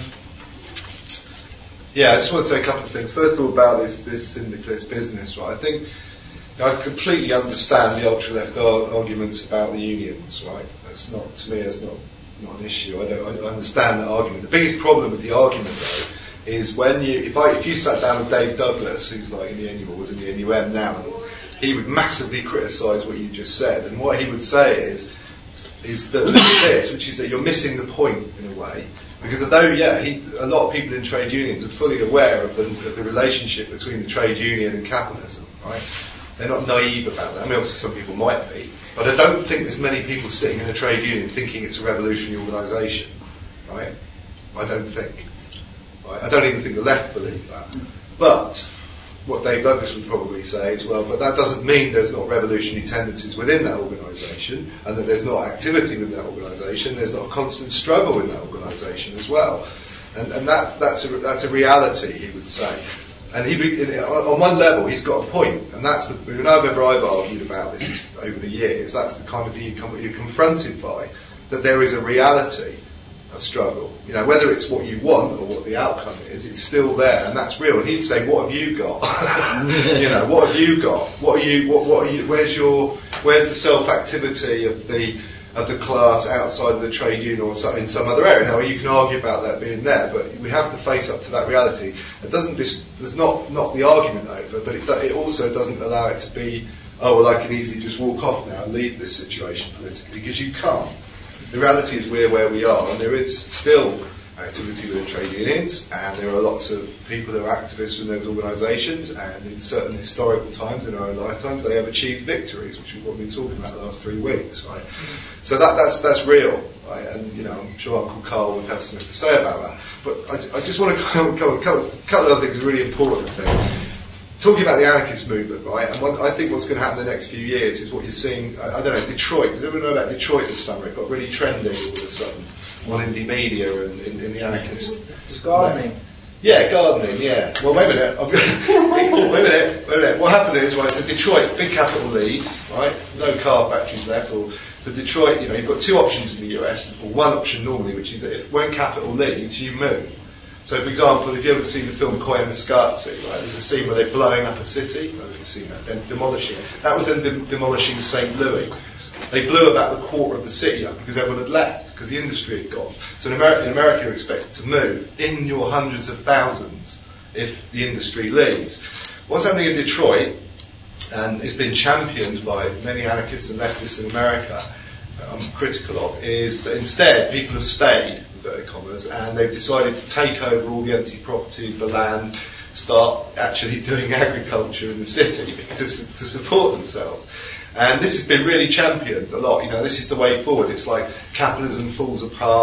yeah, I just want to say a couple of things. First of all, about this, this syndicalist business, right? I think I completely understand the ultra-left ar- arguments about the unions, right? That's not, to me, that's not, not an issue. I don't I understand that argument. The biggest problem with the argument, though, is when you, if I, if you sat down with Dave Douglas, who's like in the N U, or was in the N U M now, he would massively criticise what you just said, and what he would say is, is that this, which is that you're missing the point in a way, because although yeah, he, a lot of people in trade unions are fully aware of the, of the relationship between the trade union and capitalism, right? They're not naive about that. I mean, obviously some people might be, but I don't think there's many people sitting in a trade union thinking it's a revolutionary organisation, right? I don't think. I don't even think the left believe that. But what Dave Douglas would probably say is, well, but that doesn't mean there's not revolutionary tendencies within that organisation, and that there's not activity within that organisation, there's not a constant struggle in that organisation as well. And, and that's, that's, a, that's a reality, he would say. And he, on one level, he's got a point, and that's the, whenever I've argued about this over the years, that's the kind of thing you come, you're confronted by, that there is a reality of struggle. You know, whether it's what you want or what the outcome is, it's still there, and that's real. And he'd say, "What have you got? you know, what have you got? What are you? What, what are you? Where's your? Where's the self-activity of the of the class outside of the trade union or some, in some other area?" Now, you can argue about that being there, but we have to face up to that reality. It doesn't. This, there's not not the argument over, but it, it also doesn't allow it to be, "Oh, well, I can easily just walk off now and leave this situation politically," because you can't. The reality is we're where we are, and there is still activity within trade unions, and there are lots of people who are activists within those organisations, and in certain historical times in our own lifetimes they have achieved victories, which is what we've been talking about the last three weeks, right? So that, that's that's real, right? And you know, I'm sure Uncle Carl would have something to say about that. But I, I just want to go a couple, couple of other things, a really important thing. Talking about the anarchist movement, right, and what I think what's going to happen in the next few years is what you're seeing, I, I don't know, Detroit. Does everyone know about Detroit this summer? It got really trendy all of a sudden on indie media and in, in the anarchist. Just gardening. Yeah, gardening, yeah. Well, wait a minute. wait a minute, wait a minute. What happened is, right, so Detroit, big capital leaves, right, no car factories left, or so Detroit, you know, you've got two options in the U S, or one option normally, which is that if when capital leaves, you move. So, for example, if you ever seen the film Koi and the Scarzi, right, there's a scene where they're blowing up a city. I don't know if you've seen that. Then demolishing it. That was them de- demolishing Saint Louis. They blew about the quarter of the city up because everyone had left, because the industry had gone. So in America, in America, you're expected to move in your hundreds of thousands if the industry leaves. What's happening in Detroit, and it's been championed by many anarchists and leftists in America, I'm critical of, is that instead people have stayed, inverted commas, and they've decided to take over all the empty properties, the land, start actually doing agriculture in the city to, to support themselves. And this has been really championed a lot. You know, this is the way forward. It's like capitalism falls apart,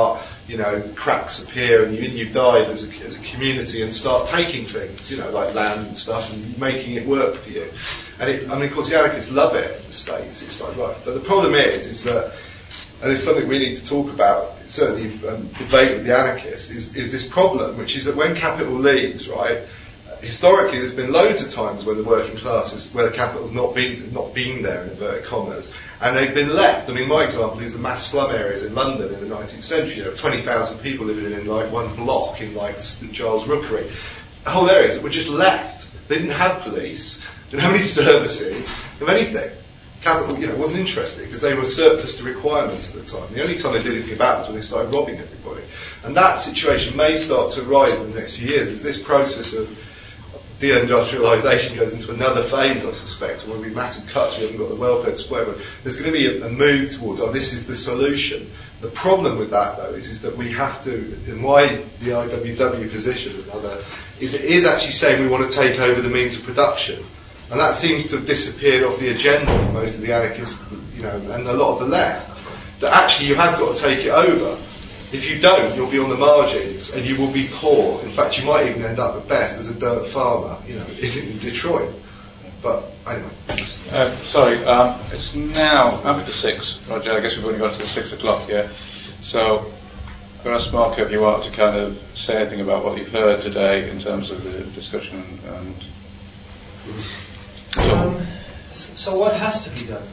you know, cracks appear and you, you dive as a, as a community and start taking things, you know, like land and stuff and making it work for you. And it, I mean, of course, the anarchists love it in the States. It's like, right. But the problem is, is that, and it's something we need to talk about, certainly um, debate with the anarchists, is, is this problem, which is that when capital leaves, right, historically there's been loads of times where the working class is, where the capital's not been, not been there, in inverted commas, and they've been left. I mean, my example is the mass slum areas in London in the nineteenth century. There were twenty thousand people living in like one block in like Giles Rookery. Whole areas that were just left. They didn't have police, didn't have any services, of anything. Capital, you know, wasn't interested because they were surplus to requirements at the time. The only time they did anything about it was when they started robbing everybody. And that situation may start to arise in the next few years as this process of deindustrialisation goes into another phase, I suspect, where there'll be massive cuts, we haven't got the welfare square, but there's going to be a, a move towards, oh, this is the solution. The problem with that, though, is, is that we have to, and why the I W W position, another, is it is actually saying we want to take over the means of production. And that seems to have disappeared off the agenda for most of the anarchists, you know, and a lot of the left. That actually you have got to take it over. If you don't, you'll be on the margins and you will be poor. In fact, you might even end up at best as a dirt farmer, you know, in Detroit. But anyway. Uh, sorry, um, it's now after six, Roger. I guess we've only got to six o'clock here. So I'm going to ask Marco if you want to kind of say anything about what you've heard today in terms of the discussion and. So, Um, so what has to be done?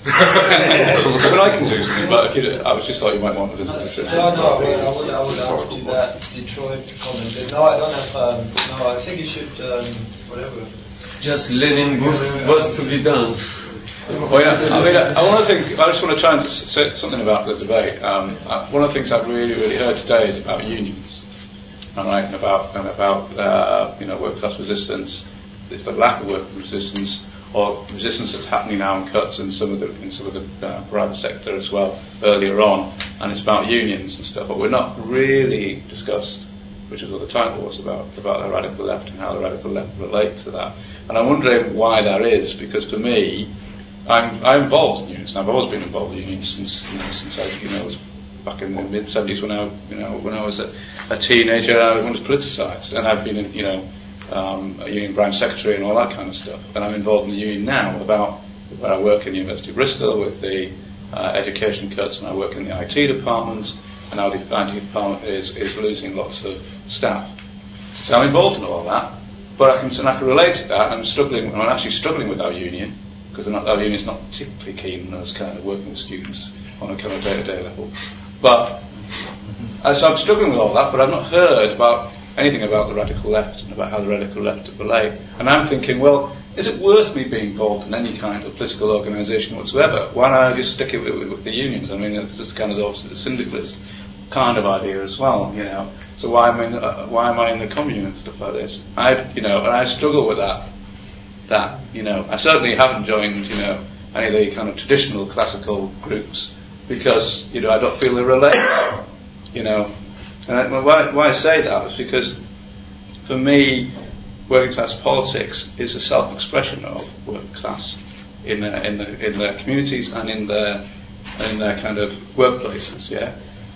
well, I can do something, but if you, I was just thought you might want to visit the system. No, no, I would, I would, I would ask you that Detroit comment. But no, I don't have. Um, no, I think you should. Um, whatever. Just Lenin was to be done. Well, yeah, I mean, I, I want to think. I just want to try and say something about the debate. Um, uh, one of the things I've really, really heard today is about unions, all right, and about and about uh, you know work class resistance. It's the lack of work resistance, or resistance that's happening now in cuts in some of the in some of the uh, private sector as well earlier on, and it's about unions and stuff. But we're not really discussed, which is what the title was about, about the radical left and how the radical left relate to that. And I'm wondering why that is, because for me, I'm I'm involved in unions. And I've always been involved in unions since you know since I you know was back in the mid seventies when I you know when I was a, a teenager. I was politicised, and I've been in, you know. Um, a union branch secretary and all that kind of stuff. And I'm involved in the union now about where I work in the University of Bristol with the uh, education cuts, and I work in the I T department, and now the I T department is, is losing lots of staff. So I'm involved in all that, but I can, and I can relate to that. I'm struggling, I'm actually struggling with our union, because our union is not particularly keen on us kind of working with students on a kind of day-to-day level. But, uh, so I'm struggling with all that, but I've not heard about anything about the radical left and about how the radical left relate. And I'm thinking, well, is it worth me being involved in any kind of political organisation whatsoever? Why don't I just stick it with, with the unions? I mean, it's just kind of obviously the syndicalist kind of idea as well, you know. So why am I in the, uh, why am I in the commune and stuff like this? I, you know, and I struggle with that. That, you know, I certainly haven't joined, you know, any of the kind of traditional classical groups because, you know, I don't feel they relate, you know. And I, why, why I say that is because, for me, working class politics is a self-expression of working class in their, in the in their communities and in their in their kind of workplaces. Yeah.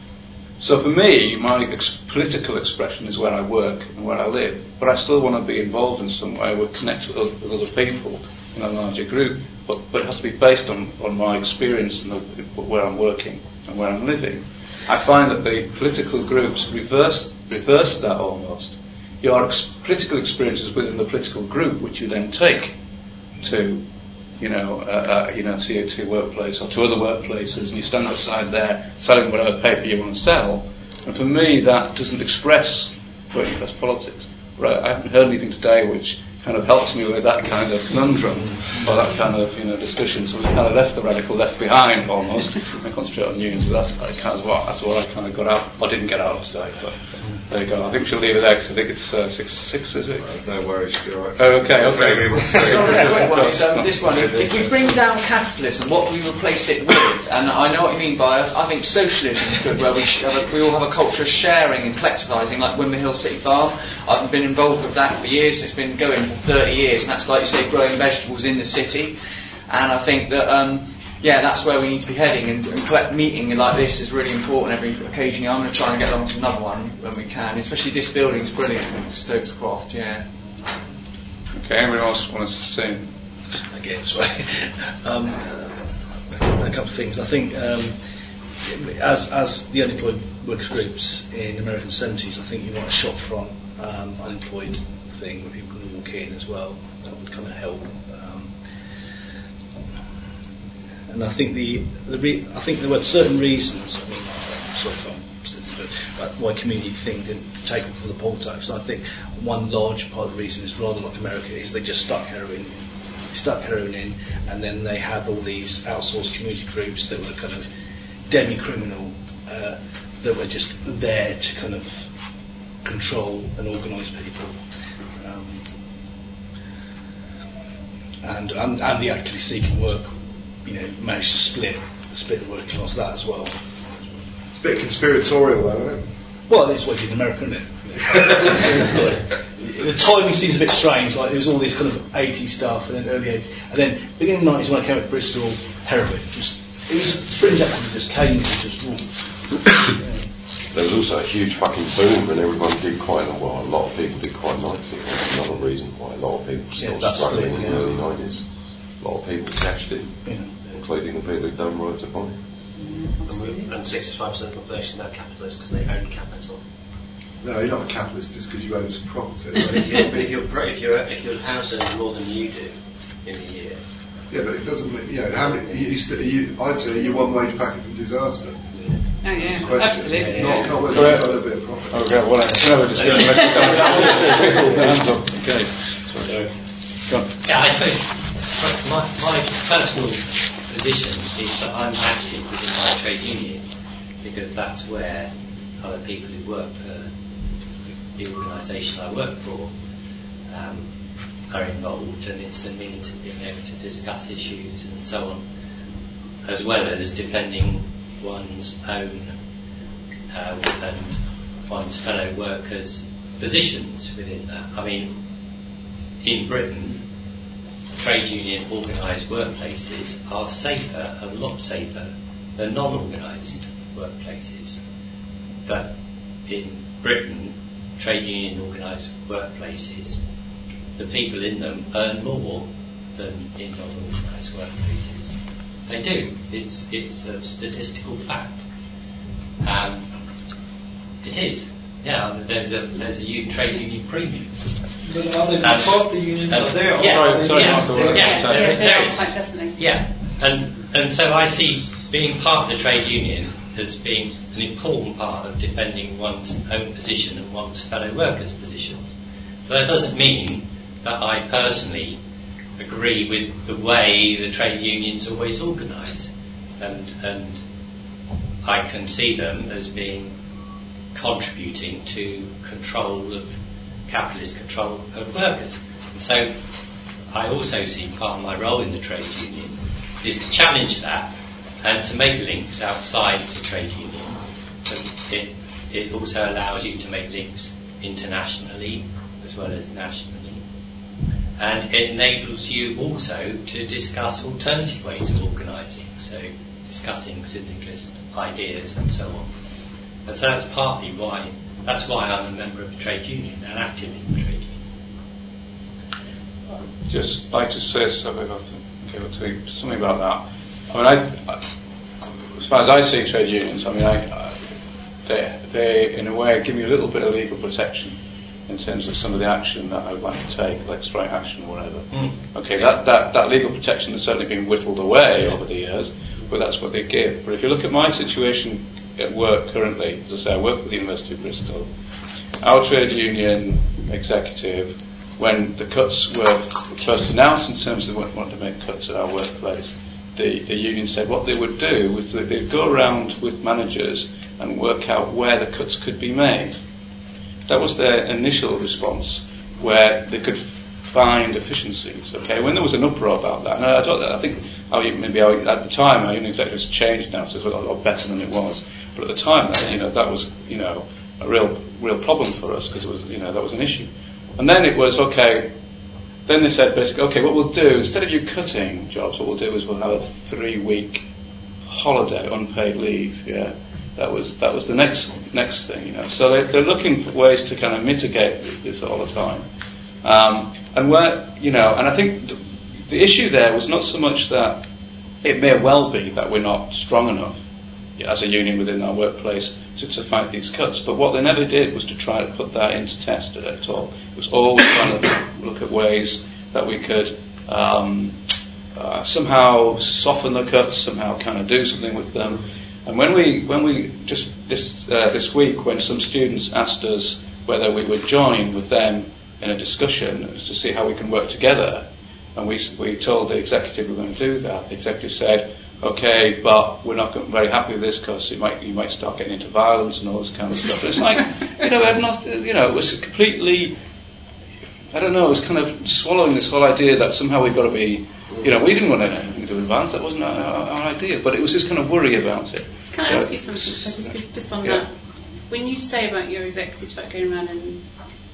So for me, my ex- political expression is where I work and where I live, but I still want to be involved in some way, with connect with other, with other people in a larger group. But but it has to be based on, on my experience and the, where I'm working and where I'm living. I find that the political groups reverse reverse that almost. Your ex- political experiences within the political group, which you then take to, you know, uh, uh, you know, to, to your workplace or to other workplaces, and you stand outside there selling whatever paper you want to sell. And for me, that doesn't express working class politics. But I, I haven't heard anything today which kind of helps me with that kind of conundrum or that kind of, you know, discussion. So we kind of left the radical left behind almost and concentrate on unions. But that's kind of what that's what I kind of got out, or didn't get out of today. But there you go. I think she'll leave it there because I think it's uh, six six, is it? There's no worries. You're all right. Oh, okay, okay. Sorry, a quick one. So this one, if, if we bring down capitalism, what do we replace it with? And I know what you mean by, I think socialism is good, where we sh- have a, we all have a culture of sharing and collectivising, like Windmill Hill City Farm. I've been involved with that for years. It's been going for thirty years, and that's, like you say, growing vegetables in the city. And I think that um, yeah, that's where we need to be heading, and, and collect meeting like this is really important every occasion. I'm going to try and get along to another one when we can, especially this building's brilliant, Stokes Croft, yeah. Okay, anyone else want to say? Again, this way. um, a couple of things. I think um, as as the unemployed workers groups in the American seventies, I think you want a shop front um, unemployed thing where people can walk in as well. That would kind of help. Um, and I think the, the re- I think there were certain reasons. I mean, sort of, but why community thing didn't take it for the poll tax. And I think one large part of the reason is rather like America is they just stuck heroin, stuck heroin in, and then they had all these outsourced community groups that were kind of demi-criminal, uh, that were just there to kind of control and organise people. Um, and, and and the actively seeking work, you know, managed to split split the working class that as well. It's a bit conspiratorial, though, isn't it? Well, that's what you did in America, isn't it? The timing seems a bit strange. Like there was all this kind of eighties stuff, and then early eighties, and then beginning of the nineties when I came to Bristol, heroin. Just it was fringe activity just came and just. Yeah. There was also a huge fucking boom, and everyone did quite well. A lot of people did quite nicely. That's another reason why a lot of people still yeah, struggling split, in yeah. the early nineties. A lot of people cashed it, yeah. including the people who'd done right to buy. And sixty-five percent of the population are now capitalists because they own capital. No, you're not a capitalist just because you own some property. But if you're, but if you're, if you're, if your house earns more than you do in a year. Yeah, but it doesn't mean, you know, how many, you, you, you, I'd say you're one wage packet from disaster. Oh yeah, Question. absolutely. Not, not whether you've got a little bit of profit. Okay, well, no, we're just going to mess it up. Okay. Sorry. Go on. Yeah, I suppose my, my personal position is that I'm active within my trade union because that's where other people who work for the organisation I work for um, are involved, and it's a means of being able to discuss issues and so on, as well as defending one's own uh, and one's fellow workers' positions within that. I mean, in Britain, trade union organised workplaces are safer, a lot safer than non-organised workplaces. But in Britain, trade union organised workplaces, the people in them earn more than in non-organised workplaces. They do. It's it's a statistical fact. Um, it is. Yeah, there's a there's a u- trade union premium. But are they because the unions and, are there? Yeah, sorry, sorry, yeah, Martha, yeah, right. yeah, Sorry. Yes, they there are, is. quite definitely. Yeah, and and so I see being part of the trade union as being an important part of defending one's own position and one's fellow workers' positions. But that doesn't mean that I personally agree with the way the trade unions always organise, and and I can see them as being contributing to control of capitalist control of workers. And so I also see part of my role in the trade union is to challenge that and to make links outside the trade union. And it it also allows you to make links internationally as well as nationally. And it enables you also to discuss alternative ways of organising, so discussing syndicalist ideas and so on. And so that's partly why, that's why I'm a member of the trade union and active in the trade union. Just like to say something, I think, okay, I'll tell you something about that. I mean, I, I, as far as I see trade unions, I mean, I, I, they, they, in a way, give me a little bit of legal protection in terms of some of the action that I would like to take, like strike action or whatever. Mm. Okay, that, that, that legal protection has certainly been whittled away over the years, but that's what they give. But if you look at my situation at work currently, as I say, I work with the University of Bristol. Our trade union executive, when the cuts were first announced in terms of wanting to make cuts at our workplace, the, the union said what they would do was that they'd go around with managers and work out where the cuts could be made. That was their initial response, where they could f- find efficiencies. Okay, when there was an uproar about that, and I, don't, I think our, maybe our, at the time our union executives changed now, so it's a lot, a lot better than it was. But at the time, that, you know, that was you know a real real problem for us because it was you know that was an issue. And then it was okay. then they said basically, okay, what we'll do, instead of you cutting jobs, what we'll do is we'll have a three-week holiday, unpaid leave, yeah. That was that was the next next thing, you know. So they, they're looking for ways to kind of mitigate this all the time. Um, and where, you know, and I think th- the issue there was not so much that it may well be that we're not strong enough as a union within our workplace to, to fight these cuts, but what they never did was to try to put that into test at all. It was always trying to look at ways that we could um, uh, somehow soften the cuts, somehow kind of do something with them. And when we when we just this uh, this week, when some students asked us whether we would join with them in a discussion to see how we can work together, and we we told the executive we were going to do that, the executive said, "Okay, but we're not very happy with this because you might you might start getting into violence and all this kind of stuff." And it's like, you know, I'm not, you know, it was completely, I don't know, it was kind of swallowing this whole idea that somehow we've got to be. You know, we didn't want anything to do with violence. That wasn't our, our, our idea. But it was this kind of worry about it. Can I so, ask you something? So just, just on yeah. that, when you say about your executives like going around and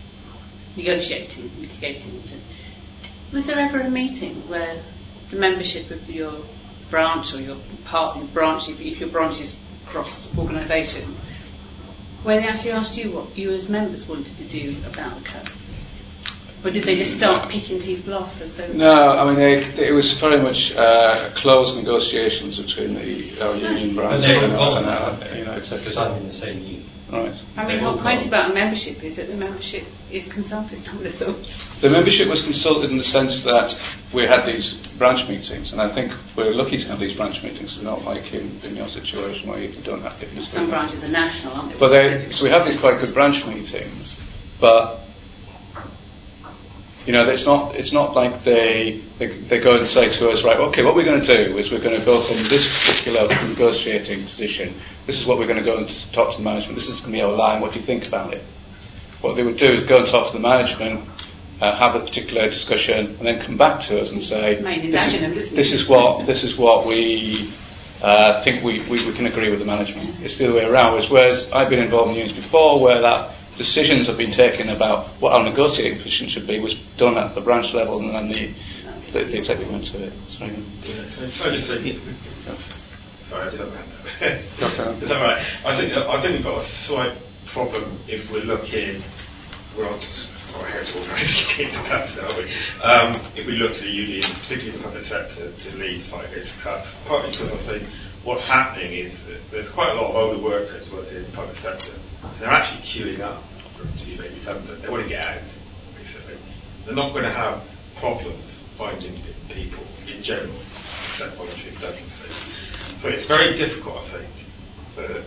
negotiating, mitigating, was there ever a meeting where the membership of your branch or your partner branch, if, if your branch is cross organisation, where they actually asked you what you as members wanted to do about the cuts? Or did they just start picking people off? As so no, I mean, they, they, it was very much uh, closed negotiations between the our union branch and, and our, and our, you know, because I'm in the same union. Right. I mean, the whole point about a membership is that the membership is consulted, I would have thought. The membership was consulted in the sense that we had these branch meetings, and I think we're lucky to have these branch meetings, so not like in, in your situation where you don't have to. Some branches are national, aren't they? But they, so we have these quite good branch meetings, but you know, it's not it's not like they, they they go and say to us, right, okay, what we're going to do is we're going to go from this particular negotiating position. This is what we're going to go and talk to the management. This is going to be our line. What do you think about it? What they would do is go and talk to the management, uh, have a particular discussion, and then come back to us and say, this is, this is what this is what we uh, think we, we, we can agree with the management. It's the other way around. Whereas I've been involved in unions before, where that decisions have been taken about what our negotiating position should be was done at the branch level, and then the the, the executive went to it. Sorry. Sorry, I didn't have that. Okay. Is that right? I think I think we've got a slight problem if we're looking. We're on sorry, how to organise against the cuts, aren't we? Um, if we look to the unions, particularly the public sector, to lead the fight against the cuts, partly because I think what's happening is that there's quite a lot of older workers working in the public sector, and they're actually queuing up to be made redundant. They want to get out, basically. They're not going to have problems finding people in general, except voluntary redundancy. So it's very difficult, I think, for,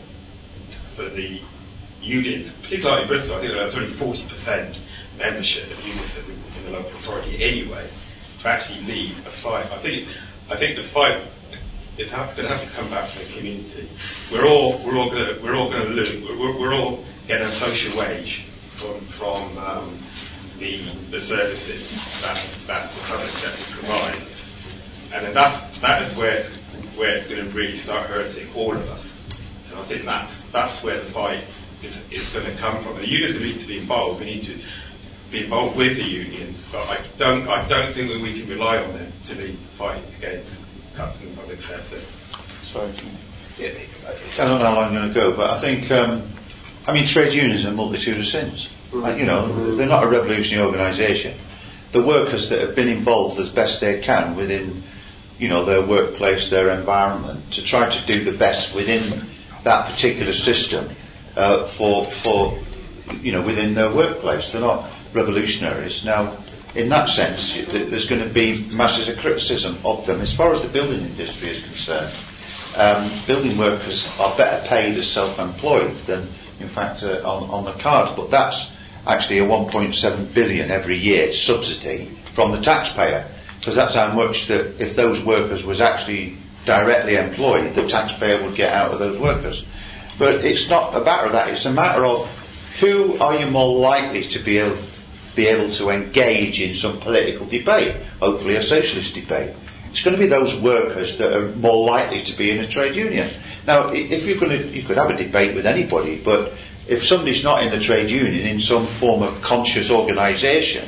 for the unions, particularly in Bristol. I think there's only forty percent membership of unions in the local authority anyway, to actually lead a fight. I think, I think the fight is going to have to come back from the community. We're all, we're all going to, we're all going to lose. We're, we're all getting a social wage from from um, the the services that that the public sector provides, and then that's that is where it's, where it's going to really start hurting all of us. And I think that's that's where the fight is is going to come from. The unions need to be involved. We need to be involved with the unions, but I don't I don't think that we can rely on them to lead the fight against cuts in the public sector. Sorry. Yeah, I don't know how long I'm going to go, but I think, um, I mean, trade unions are a multitude of sins. Like, you know, they're not a revolutionary organisation. The workers that have been involved as best they can within, you know, their workplace, their environment, to try to do the best within that particular system uh, for, for, you know, within their workplace. They're not revolutionaries. Now, in that sense, there's going to be masses of criticism of them. As far as the building industry is concerned, um, building workers are better paid as self-employed than, in fact, uh, on, on the cards. But that's actually a one point seven billion every year subsidy from the taxpayer, because that's how much that if those workers was actually directly employed, the taxpayer would get out of those workers. But it's not a matter of that. It's a matter of who are you more likely to be able be able to engage in some political debate, hopefully a socialist debate. It's going to be those workers that are more likely to be in a trade union. Now, if you're going to, you could have a debate with anybody, but if somebody's not in the trade union in some form of conscious organisation,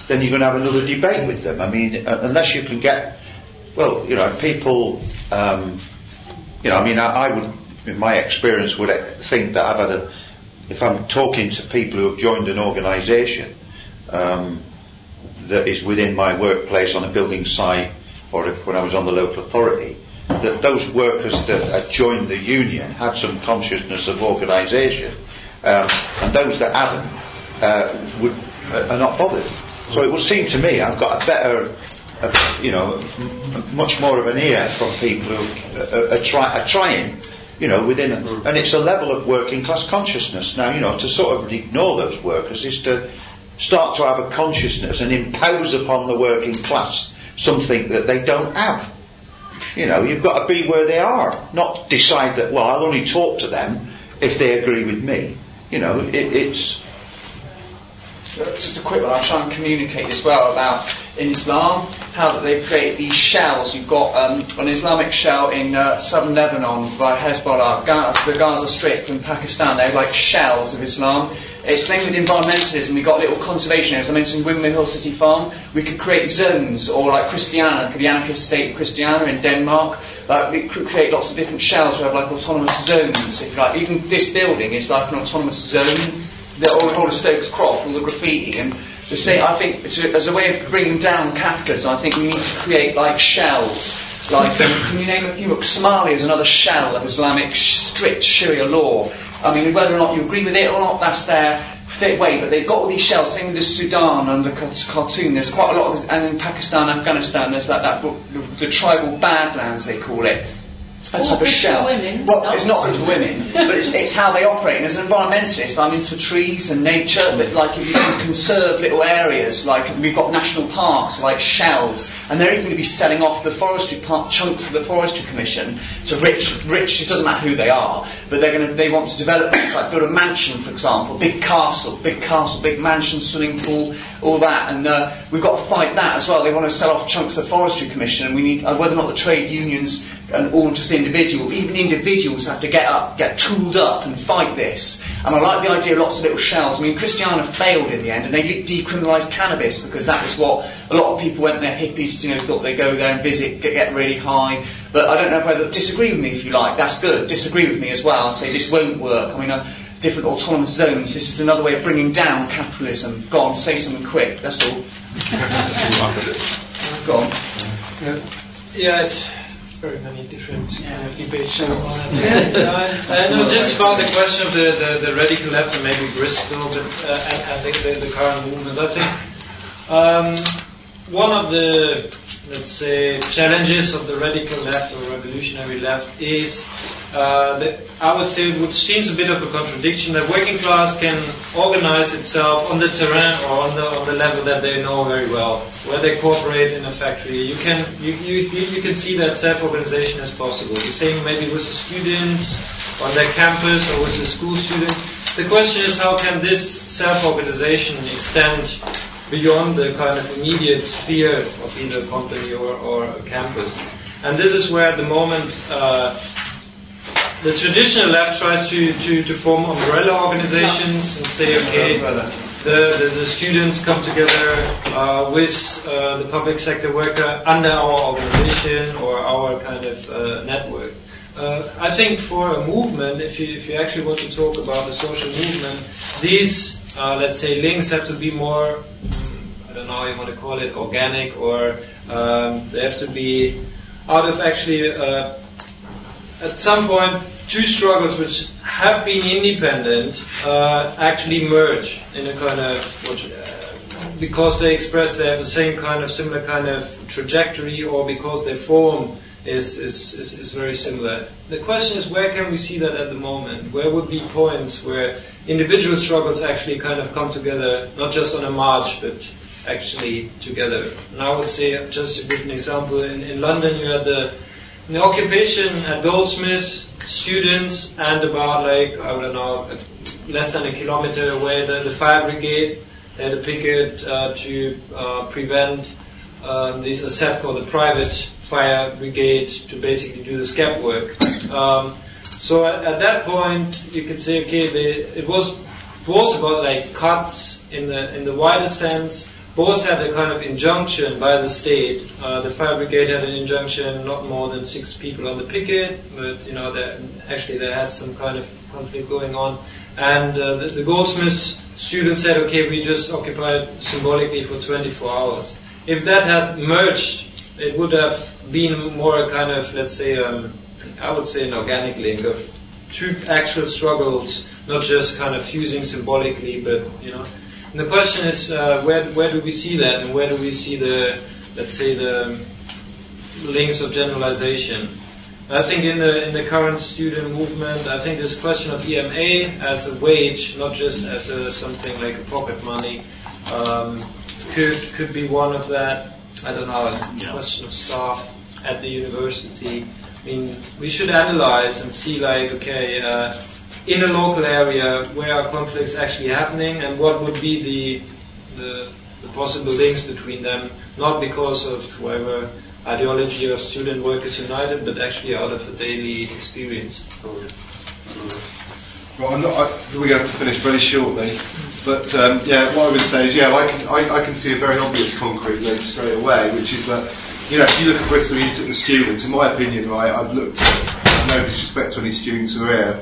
then you're going to have another debate with them. I mean, uh, unless you can get, well, you know, people, um, you know, I mean, I, I would, in my experience, would think that I've had a, if I'm talking to people who have joined an organisation um, that is within my workplace on a building site, or if when I was on the local authority, that those workers that had joined the union had some consciousness of organisation, um, and those that hadn't uh, would uh, are not bothered. So it would seem to me I've got a better, uh, you know, m- much more of an ear from people who uh, are, try- are trying, you know, within, a, and it's a level of working class consciousness. Now, you know, to sort of ignore those workers is to start to have a consciousness and impose upon the working class something that they don't have. You know, you've got to be where they are, not decide that, well, I'll only talk to them if they agree with me. You know, it, it's... Just a quick one, I'll try and communicate as well about in Islam, how that they've created these shells. You've got um, an Islamic shell in uh, southern Lebanon by Hezbollah, Gaza, the Gaza Strip in Pakistan. They're like shells of Islam. It's the same with environmentalism. We've got little conservation areas. I mentioned Windmill Hill City Farm. We could create zones, or like Christiana, the anarchist state of Christiana in Denmark. Like we could create lots of different shells. We have like autonomous zones, if you like. Even this building is like an autonomous zone. The all, all the Stokes Croft, all the graffiti, and the same. I think it's a, as a way of bringing down capitalism, I think we need to create like shells. Like, um, can you name a few? Somalia is another shell of Islamic strict Sharia law. I mean, whether or not you agree with it or not, that's their fit way. But they've got all these shells. Same with the Sudan under Khartoum. There's quite a lot of, and in Pakistan, Afghanistan, there's that, that the, the tribal badlands they call it. A type of shell. Women, well, not it's not good for women, but it's, it's how they operate. And as an environmentalist, I'm into trees and nature. But like, if you can conserve little areas, like we've got national parks, like shells, and they're even going to be selling off the forestry park chunks of the Forestry Commission to rich, rich. It doesn't matter who they are, but they're going to. They want to develop this, like build a mansion, for example, big castle, big castle, big mansion, swimming pool, all that. And uh, we've got to fight that as well. They want to sell off chunks of the Forestry Commission, and we need uh, whether or not the trade unions and all just individual, even individuals have to get up, get tooled up and fight this. And I like the idea of lots of little shells. I mean, Christiana failed in the end, and they decriminalised cannabis because that was what a lot of people went there, hippies, you know, thought they'd go there and visit, get, get really high. But I don't know whether, disagree with me if you like, that's good, disagree with me as well, I'll say this won't work. I mean, uh, different autonomous zones, this is another way of bringing down capitalism. Go on, say something quick, that's all. Go on. Yeah, yeah it's... very many different kind of debates going on at the same time. Uh, no, just about the question of the, the, the radical left and maybe Bristol, but uh, and, and the, the, the current movements. I think um, one of the, let's say, challenges of the radical left or revolutionary left is uh, that I would say, which seems a bit of a contradiction, that working class can organize itself on the terrain or on the on the level that they know very well, where they cooperate in a factory. You can you you, you can see that self-organization is possible. The same maybe with the students on their campus or with the school students. The question is, how can this self-organization extend beyond the kind of immediate sphere of either a company or, or a campus? And this is where at the moment uh, the traditional left tries to, to, to form umbrella organizations and say, okay, the, the, the students come together uh, with uh, the public sector worker under our organization or our kind of uh, network. Uh, I think for a movement, if you if you actually want to talk about a social movement, these, uh, let's say, links have to be more, I don't know how you want to call it, organic, or um, they have to be out of actually, uh, at some point, two struggles which have been independent uh, actually merge in a kind of, what, uh, because they express they have the same kind of, similar kind of trajectory, or because their form is, is, is, is very similar. The question is, where can we see that at the moment? Where would be points where individual struggles actually kind of come together, not just on a march, but actually together? And I would say, just to give an example, in, in London you had the, the occupation at Goldsmiths, students, and about like, I don't know, less than a kilometer away, the, the fire brigade, they had a picket uh, to uh, prevent um, this asset called the private fire brigade to basically do the scab work. Um, so at, at that point, you could say, okay, they, it was was about like cuts in the in the wider sense, both had a kind of injunction by the state. Uh, the fire brigade had an injunction, not more than six people on the picket, but you know, there, actually they had some kind of conflict going on. And uh, the, the Goldsmiths students said, okay, we just occupied symbolically for twenty-four hours. If that had merged, it would have been more a kind of, let's say, um, I would say an organic link of two actual struggles, not just kind of fusing symbolically, but, you know. And the question is, uh, where where do we see that, and where do we see the, let's say, the links of generalization? I think in the in the current student movement, I think this question of E M A as a wage, not just as a, something like a pocket money, um, could could be one of that. I don't know, a yeah. question of staff at the university. I mean, we should analyze and see, like, okay. Uh, in a local area, where are conflicts actually happening, and what would be the, the the possible links between them, not because of whatever ideology of Student Workers United, but actually out of a daily experience. Well, I'm not, I, we have to finish very shortly, but um, yeah, what I would say is, yeah, I can I, I can see a very obvious concrete link straight away, which is that, you know, if you look at Bristol, you took the students. In my opinion, right, I've looked at, no disrespect to any students who are here.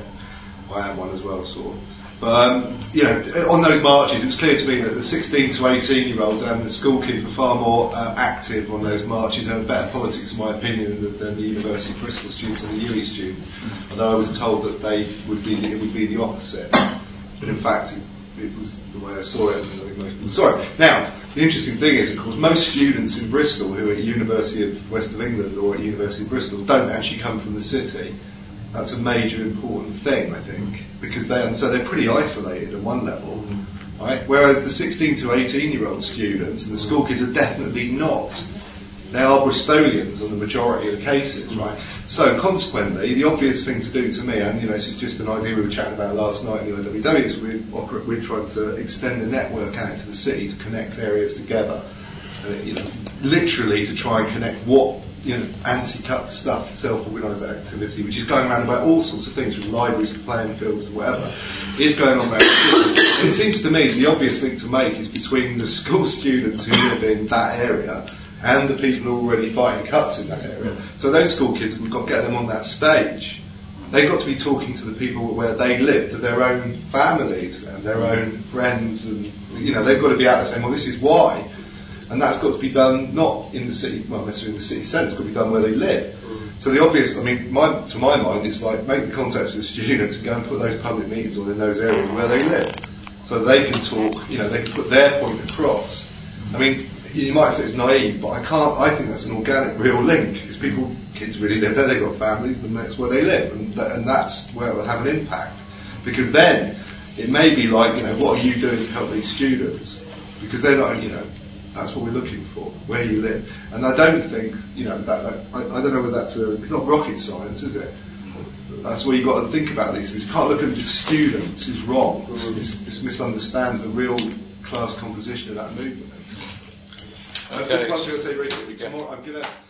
I am one as well, sort of. But, um, you know, on those marches, it was clear to me that the sixteen to eighteen year olds and the school kids were far more uh, active on those marches and better politics, in my opinion, than, than the University of Bristol students and the U E students. Mm. Although I was told that they would be the, it would be the opposite. But in fact, it, it was the way I saw it, and I think most people saw it. Now, the interesting thing is, of course, most students in Bristol who are at University of West of England or at University of Bristol don't actually come from the city. That's a major important thing, I think, because they and so they're pretty isolated at one level, right? Whereas the sixteen to eighteen year old students and the school kids are definitely not. They are Bristolians on the majority of the cases, right? So consequently, the obvious thing to do to me, and you know, this is just an idea we were chatting about last night in the O W W, is we're, we're trying to extend the network out into the city to connect areas together, and, you know, literally to try and connect what. You know, anti-cut stuff, self-organised activity, which is going around about all sorts of things, from libraries to playing fields to whatever, is going on around. And it seems to me the obvious thing to make is between the school students who live in that area and the people who are already fighting cuts in that area. So those school kids, we've got to get them on that stage. They've got to be talking to the people where they live, to their own families and their own friends, and you know, they've got to be out there saying, well, this is why. And that's got to be done not in the city, well, necessarily in the city centre, it's got to be done where they live. So the obvious, I mean, my, to my mind, it's like make the contacts with the students and go and put those public meetings on in those areas where they live. So they can talk, you know, they can put their point across. I mean, you might say it's naive, but I can't, I think that's an organic, real link, because people, kids really live there, they've got families, and that's where they live, and, th- and that's where it will have an impact. Because then, it may be like, you know, what are you doing to help these students? Because they're not, you know, that's what we're looking for, where you live. And I don't think, you know, that, that I, I don't know whether that's a, it's not rocket science, is it? That's where you've got to think about these things. You can't look at the students, it's wrong. This, this misunderstands the real class composition of that movement. Okay. Uh, just one thing I'll say very quickly. Tomorrow I'm going to